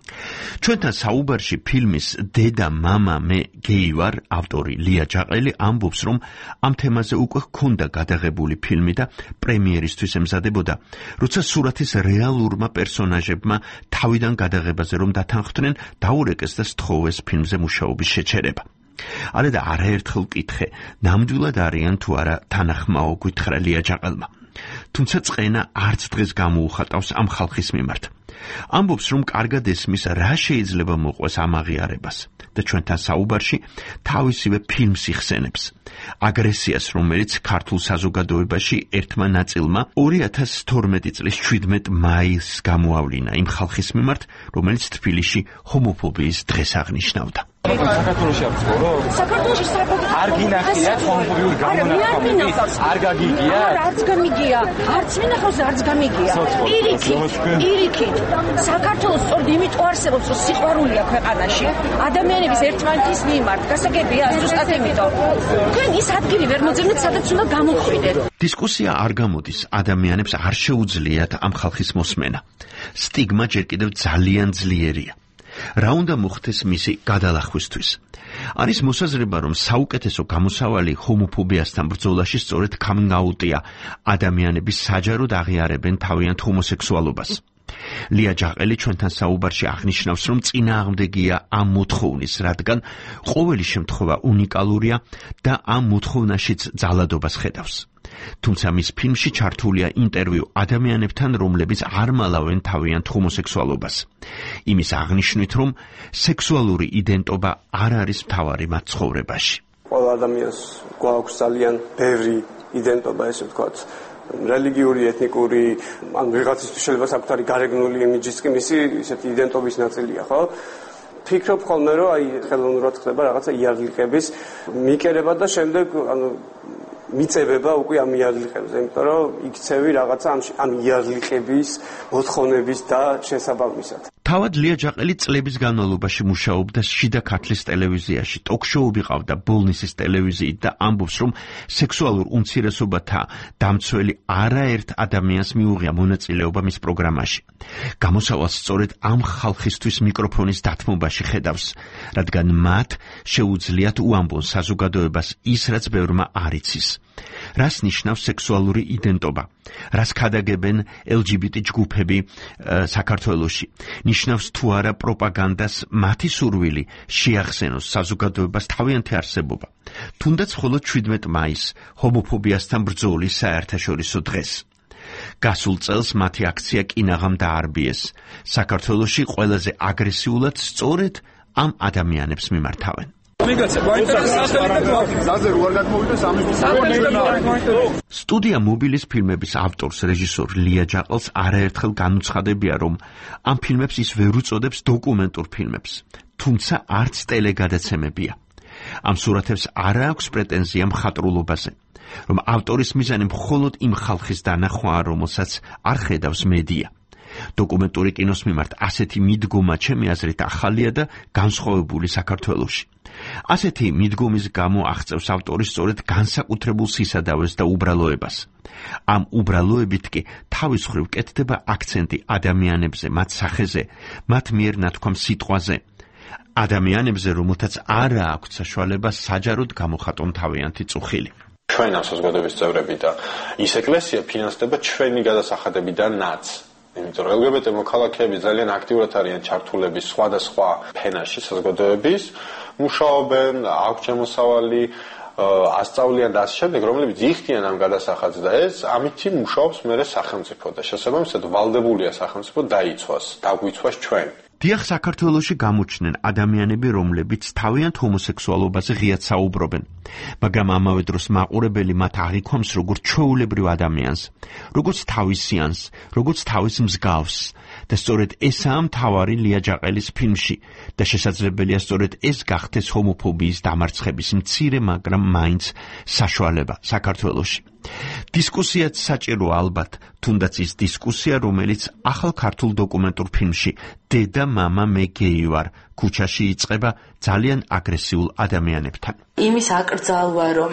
ჩვენთან საუბარში ფილმის დედა მამა მე გეი ვარ ავტორი ლია ჯაყელი ამბობს, რომ ამ თემაზე უკვე ჰქონდა გადაღებული ფილმი და პრემიერისთვის ემზადებოდა, როცა სურათის რეალურმა პერსონაჟებმა თავიდან გადაღებაზე რომ დათანხმდნენ, დაურეკეს და სთხოვეს ფილმზე მუშაობის შეჩერება. არა და არაერთხელ ვკითხე, ნამდვილად არიან თუ არა თანახმაო, გითხრა ლია ჯაყელმა. თუმცა წყენა არც დღეს გამოუხატავს ამ ხალხის მიმართ. ამბობს, რომ კარგად ესმის, რა შეიძლება მოყვეს ამ აღიარებას და ჩვენთან საუბარში თავისივე ფილმს იხსენებს. აგრესიას, რომელიც ქართულ საზოგადოებაში ერთმა ნაწილმა ორი ათას თორმეტი წლის შვიდმეტ მაისს გამოავლინა იმ ხალხის მიმართ, რომელიც თბილისში ჰომოფობიის დღეს აღნიშნავდა. საქართველოში აქვს ხო? საქართველოში საკუთარ არ გინახიათ ჰომოფობიური გამონათქვამები? არ გაგიგია? არც გამიგია. არც მინახავს, არც გამიგია. პირიქით, პირიქით. საქართველოს სწორედ იმიტომ არსებობს, რომ სიყვარულია ქვეყანაში. ადამიანების ერთმანეთის მიმართ. გასაგებია, ზუსტად იმიტომ. თქვენ ის ადგილი ვერ მოძებნეთ, სადაც უნდა გამოხვიდეთ. დისკუსია არ გამოდის, ადამიანებს არ შეუძლიათ ამ ხალხის მოსმენა. სტიგმა ჯერ კიდევ ძალიან ძლიერია. რა უნდა მოხდეს მისი გადალახვისთვის? არის მოსაზრება, რომ საუკეთესო გამოსავალი ჰომოფობიასთან ბრძოლაში სწორედ coming-out-ია. ადამიანები საჯაროდ აღიარებენ თავიანთ ჰომოსექსუალობას. ლია ჯაყელი ჩვენთან საუბარში აღნიშნავს, რომ წინააღმდეგია ამ მოთხოვნის, რადგან ყოველი შემთხვევა უნიკალურია და ამ მოთხოვნაშიც ძალადობას ხედავს. თუმცა მის ფილმში ჩართულია ინტერვიუ ადამიანებთან, რომლებიც არ მალავენ თავიანთ ჰომოსექსუალობას. იმის აღნიშვნით, რომ სექსუალური იდენტობა არ არის მთავარი მათ ცხოვრებაში. ყველა ადამიანს გვაქვს ძალიან ბევრი იდენტობა, ესე ვთქვათ, რელიგიური, ეთნიკური, ან ვიღაცისთვის შეიძლება საკუთარი გარეგნული იმიჯიც კი მისი ისეთი იდენტობის ნაწილია, ხო? ფიქრობ ხოლმე, რომ აი ხელოვნურად ხდება რაღაცა იარლიკების მიკერება და შემდეგ ანუ მიწებება უკვე ამ იარლიყებზე, იმიტომ რომ იქცევი რაღაცა ამ იარლიყების მოთხოვნების და შესაბამისად. თავად ლია ჯაყელი წლების განმავლობაში მუშაობდა შიდა ქართლის ტელევიზიაში, ტოქ-შოუები ყავდა ბოლნისის ტელევიზიით და ამბობს, რომ სექსუალურ უმცირესობათა დამცველი არაერთ ადამიანს მიუღია მონაწილეობა მის პროგრამაში. გამოსავალს სწორედ ამ ხალხისთვის მიკროფონის დათმობაში ხედავს, რადგან მათ შეუძლიათ უამბონ საზოგადოებას ის, რაც ბევრმა არ იცის. რას ნიშნავს სექსუალური იდენტობა? რას ქადაგებენ ელ ჯი ბი ტი ჯგუფები საქართველოში? ნიშნავს თუ არა პროპაგანდას მათი სურვილი შეახსენოს საზოგადოებას თავიანთი არსებობა. თუნდაც მხოლოდ შვიდმეტ მაისს, ჰომოფობიასთან ბრძოლის საერთაშორისო დღეს. გასულ წელს მათი აქცია კინაღამ დაარბიეს. საქართველოში ყველაზე აგრესიულად სწორედ ამ ადამიანებს მიმართავენ. სტუდია მობილის ფილმების ავტორს, რეჟისორ ლია ჯაყელს არაერთხელ განუცხადებია, რომ ამ ფილმებს ის ვერ უწოდებს დოკუმენტურ ფილმებს, თუმცა არც ტელეგადაცემებია. ამ სურათებს არ აქვს პრეტენზია მხატვრულობაზე, რომ ავტორის მიზანი მხოლოდ იმ ხალხის დანახვაა, რომელსაც არ ხედავს მედია. დოკუმენტური კინოს მიმართ ასეთი მიდგომა ჩემი აზრით ახალია და განსხვავებული საქართველოში. ასეთი მიდგომის გამო აღწევს ავტორი სწორედ განსაკუთრებულ სისადავეს და უბრალოებას. ამ უბრალოებით კი თავის მხრივ კეთდება აქცენტი ადამიანებზე, მათ სახეზე, მათ მიერ ნათქვამ სიტყვაზე. ადამიანებზე, რომელთაც არ აქვთ საშუალება საჯაროდ გამოხატონ თავიანთი წუხილი. ჩვენ ამ საზოგადოების წევრები და ის ეკლესია ფინანსდება ჩვენი გადასახადებიდანაც. იმიტომ რომ ელ გი ბი ტი მოქალაქეები ძალიან აქტიურად არიან ჩართულები სხვადასხვა ფენაში საზოგადოების, მუშაობენ, აქვს შემოსავალი, ასწავლიან და ასე შემდეგ, რომლებიც იხდიან ამ გადასახადს და ეს ამითი მუშაობს მერე სახელმწიფო და შესაბამისად ვალდებულია სახელმწიფო დაიცვას, დაგვიცვას ჩვენ. დიახ, საქართველოში გამოჩნდნენ ადამიანები, რომლებიც თავიანთ ჰომოსექსუალობაზე ღიად საუბრობენ, მაგრამ ამავე დროს მაყურებელი მათ აღიქვამს როგორც ჩვეულებრივ ადამიანს, როგორც თავისიანს, როგორც თავის მსგავსს და სწორედ ესაა მთავარი ლია ჯაყელის ფილმში და შესაძლებელია სწორედ ეს გახდეს ჰომოფობიის დამარცხების მცირე, მაგრამ მაინც საშუალება საქართველოში. დისკუსიაც საჭირო ალბათ, თუნდაც ის დისკუსია, რომელიც ახალ ქართულ დოკუმენტურ ფილმში დედა მამა მე გეი ვარ ქუჩაში იწყება ძალიან აგრესიულ ადამიანებთან. იმის აკრძალვა, რომ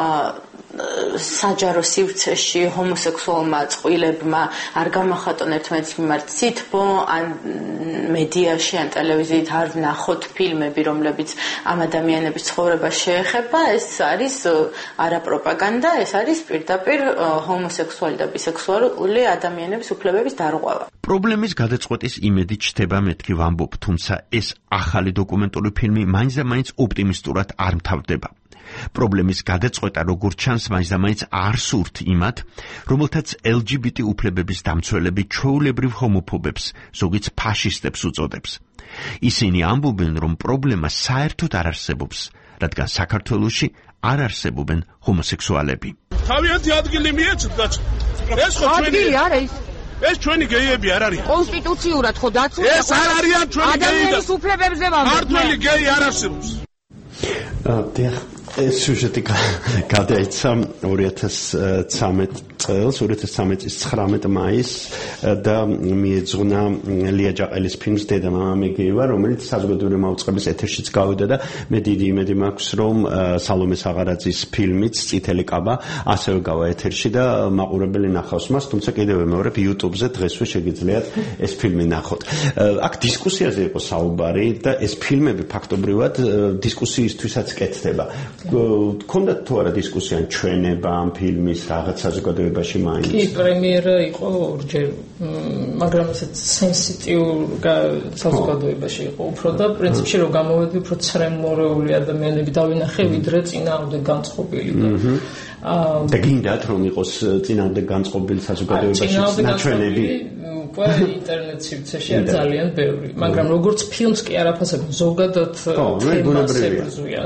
საჯარო სივრცეში ჰომოსექსუალმა წყვილებმა არ გამახატონ ერთმანეთის მიმართ სითბო, ან მედიაში, ან ტელევიზიით არ ვნახოთ ფილმები, რომლებიც ამ ადამიანების ცხოვრებას შეეხება, ეს არის არა პროპაგანდა, ეს არის პირდაპირ ჰომოსექსუალი და ბისექსუალი ადამიანების უფლებების დარღვევა. პრობლემის გადაწყვეტის იმედი ჩდება მეთქი ვამბობ, თუმცა ეს ახალი დოკუმენტური ფილმი მაინც და მაინც ოპტიმისტურად არ მთავრდება. პრობლემის გადაწყვეტა როგორც ჩანს მაინც და მაინც არ სურთ იმათ, რომელთაც ელ ჯი ბი ტი უფლებების დამცველები ჩვეულებრივ ჰომოფობებს, ზოგიც ფაშისტებს უწოდებს. ისინი ამბობენ, რომ პრობლემა საერთოდ არ არსებობს, რადგან საქართველოში არ არსებობენ ჰომოსექსუალები. თავიანთი ადგილი მიეცეთ გაჩ. ეს ხო ჩვენი ადგილი არა ის. ეს ჩვენი გეიები არ არიან. კონსტიტუციურად ხო დაცული. ეს არ არიან ჩვენი გეიები. ადამიანის უფლებებზე ვამბობ. ქართველი გეი არ არსებობს. დიახ, ეს სიუჟეტი გადაიცა ორი ათას ცხრამეტ წელს, ორი ათას ცხრამეტ წლის ცხრამეტ მაისს და მიეძღვნა ლია ჯაყელის ფილმს დედა მამა მე გეი ვარ, რომელიც საზოგადოებრივი მაუწყებლის ეთერშიც გავიდა და მე დიდი იმედი მაქვს, რომ სალომე საღარაძის ფილმიც წითელი კაბა ასევე გავა ეთერში და მაყურებელი ნახავს მას, თუმცა კიდევ ვიმეორებ YouTube-ზე დღესვე შეგიძლიათ ეს ფილმი ნახოთ. აქ დისკუსიაზე იყო საუბარი და ეს ფილმები ფაქტობრივად დისკუსიისთვისაც კეთდება. გქონდათ თუ არა დისკუსია ჩვენება ამ ფილმის რაღაც საზოგადოებაში მაინც? კი, პრემიერა იყო ორჯერ, მაგრამ ესეც სენსიტიურ საზოგადოებაში იყო უფრო და პრინციპში რომ გამოვედი უფრო ცრემლორეული ადამიანები დავინახე, ვიდრე წინააღმდეგ განწყობილი და და გინდათ რომ იყოს წინააღმდეგ განწყობილი საზოგადოებაში ნაჩვენები? უკვე ინტერნეტ სივრცეში არის ძალიან ბევრი, მაგრამ როგორც ფილმს კი არაფასებთ, ზოგადად თემას ებრძვიან.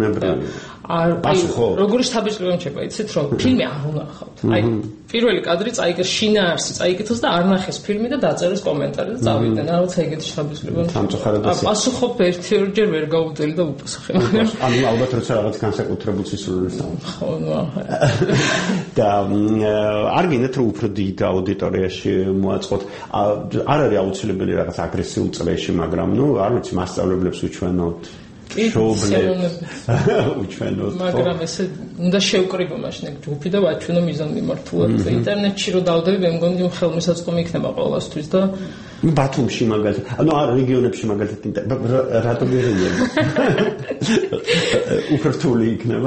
არ როგორი შთაბეჭდილება მჭირდება, იცით რომ ფილმი არ უნახავთ. აი პირველი კადრი წაიგეს შინაარსი, წაიგეთოს და არ ნახეს ფილმი და დაწერეს კომენტარი და წავიდნენ. რაღაცა ეგეთი შთაბეჭდილება მჭირდება. პასუხობ ერთ-ერთჯერ ვერ გაუძელი და უპასუხე. ანუ ალბათ როცა რაღაც განსაკუთრებულ სისულელს დავუხო. ხო, ნუ და არ გინდათ რომ უფრო დიდ აუდიტორიაში მოაწყოთ. არ არის აუცილებელი რაღაც აგრესიულ წრეში, მაგრამ ნუ არ ვიცი, მასწავლებლებს უჩვენოთ. შოუბლებს უჩვენოთ. მაგრამ ესე უნდა შევკრიბო მაშინ ეგ ჯგუფი და ვაჩვენო მიზანმიმართულად. ინტერნეტში რო დავდები, მე მგონი ხელმისაწვდომი იქნება ყოველასთვის და ბათუმში მაგალითად, ანუ არ რეგიონებში მაგალითად რატო გერია? უფრთული იქნება.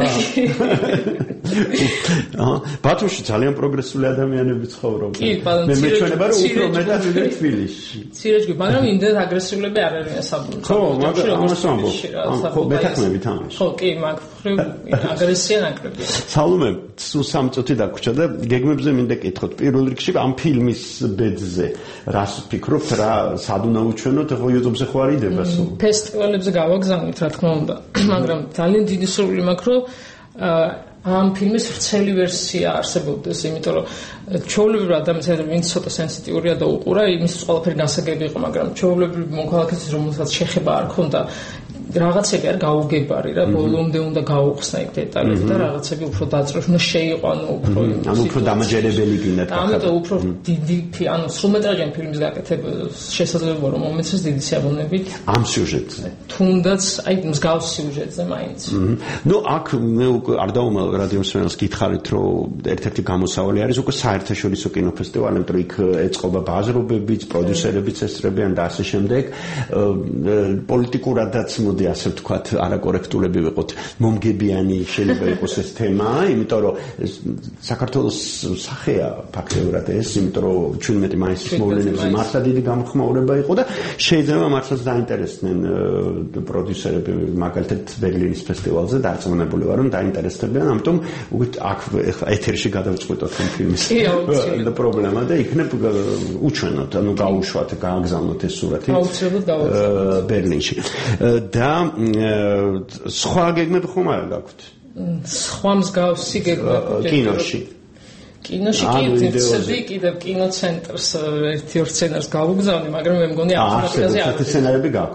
აა ბათუმში ძალიან პროგრესული ადამიანები ცხოვრობენ. მე მეჩვენება რომ უფრო მეტად ვიდრე თბილისში. ცირეჯგი, მაგრამ იმდენად აგრესიულები არ არიან საბუნებრივად. ხო, მაგრამ ამას ვამბობ. ხო, მეთანხმებით ამაში. ხო, კი, მაგ მხრივ აგრესია ნაკლებია. სალომე, სულ სამი წუთი დაგვრჩა და გეგმებზე მინდა კითხოთ. პირველ რიგში ამ ფილმის ბედზე რას ფიქრობ? რა სად უნდა უჩვენოთ, ხო YouTube-ზე ხო არ იდება სულ? ფესტივალებზე გავაგზავნით, რა თქმა უნდა, მაგრამ ძალიან დიდი სურვილი მაქვს, რომ ამ ფილმის ვრცელი ვერსია არსებობდეს, იმიტომ რომ ჩვეულებრივ ადამიანებს, ვინც ცოტა სენსიტიურია და უყურა, იმის ყველაფერი გასაგები იყო, მაგრამ ჩვეულებრივ მოქალაქეებს, რომელსაც შეხება არ ქონდა, რაღაცები არ გაუგებარი რა, ბოლომდე უნდა გაუხსნა იქ დეტალები და რაღაცები უფრო დაძროს, უნდა შეიყვანო უფრო. ანუ უფრო დამაჯერებელი გინდათ. ამიტომ უფრო დიდი, ანუ სრულმეტრაჟიან ფილმის გაკეთება შესაძლოა რომ მომეცეს დიდი სიამოვნებით. ამ სიუჟეტზე. თუნდაც აი მსგავს სიუჟეტზე მაინც. ნუ აქ მე არ დაუმალ რადიო მსმენელს გითხარით, რომ ერთ-ერთი გამოსავალი არის უკვე საერთაშორისო კინოფესტივალი, იმიტომ იქ ეწყობა ბაზრობებიც, პროდიუსერებიც ესწრებიან და ასე შემდეგ. პოლიტიკურადაც მოდი ასე ვთქვათ, არაკორექტულები ვიყოთ, მომგებიანი შეიძლება იყოს ეს თემა, იმიტომ რომ საქართველოს სახეა ფაქტობრივად ეს, იმიტომ რომ ჩვენმეტი მაისის მოვლენებზე მართლა დიდი გამოხმაურება იყო და შეიძლება მართლაც დაინტერესდნენ პროდიუსერები, მაგალითად ბერლინის ფესტივალზე დარწმუნებული ვარ, რომ დაინტერესდებიან, ამიტომ უკეთ აქ ეთერში გადავწყვიტოთ ამ ფილმის პრობლემა და იქნებ უჩვენოთ, ანუ გაუშვათ, გააგზავნოთ ეს სურათი ბერლინში. და სხვა გეგმები ხომ არ გაქვთ? სხვა მსგავსი გეგმები კინოში. კინოში კიდევ კიდევ კინოცენტრს ერთი ორ სცენარს გავუგზავნი, მაგრამ მე მგონი ამ ფაქტობრივად სცენარები გაქვთ.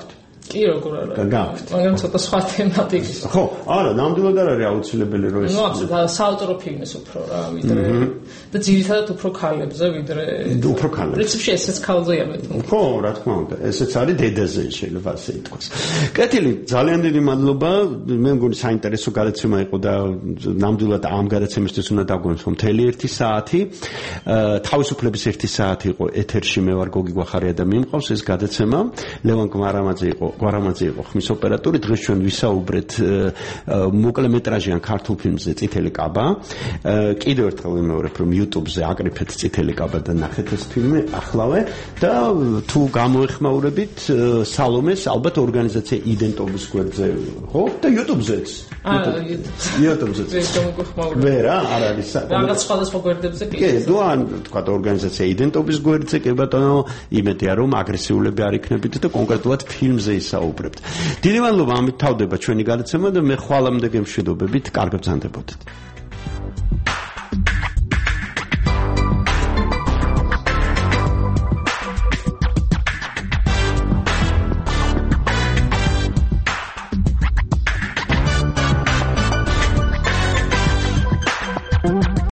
კი როგორ არა. მაგრამ ცოტა სხვა თემატიკის. ხო, არა, ნამდვილად არ არის აუცილებელი რომ ეს. ნუ აბსოლუტურად საავტორო ფილმის უფრო რა, ვიდრე და ძირითადად უფრო ქალებზე, ვიდრე უფრო ქალებზე. პრინციპში ესეც ქალზეა მეტი. ხო, რა თქმა უნდა, ესეც არის დედაზე შეიძლება ასე ითქვას. კეთილი, ძალიან დიდი მადლობა. მე მგონი საინტერესო გადაცემა იყო და ნამდვილად ამ გადაცემისთვის უნდა დაგვემსო მთელი ერთი საათი. თავისუფლების ერთი საათი იყო ეთერში, მე ვარ გოგი გვახარია და მიმყავს ეს გადაცემა. ლევან გვარამაძე იყო, გვარამაძე იყო ხმის ოპერატორი. დღეს ჩვენ ვისაუბრეთ მოკლემეტრაჟიან ქართულ ფილმზე წითელი კაბა. კიდევ ერთხელ ვიმეორებ, რომ YouTube-ზე აკრიფეთ წითელი კაბა და ნახეთ ეს ფილმი ახლავე და თუ გამოეხმაურებით სალომეს ალბათ ორგანიზაცია იდენტობის გვერდზე, ხო? და YouTube-ზეც. YouTube-ზეც. ვერა, არ არის. რაღაც სხვადასხვა გვერდებზე კი. კი, ნუ ან თქვა ორგანიზაცია იდენტობის გვერდზე, კი ბატონო, იმედია რომ აგრესიულები არ იქნებით და კონკრეტულად ფილმზე ისაუბრებთ. დიდი მადლობა, ამით თავდება ჩვენი გადაცემა და მე ხვალამდე გემშვიდობებით, კარგად ბრძანდებოდეთ.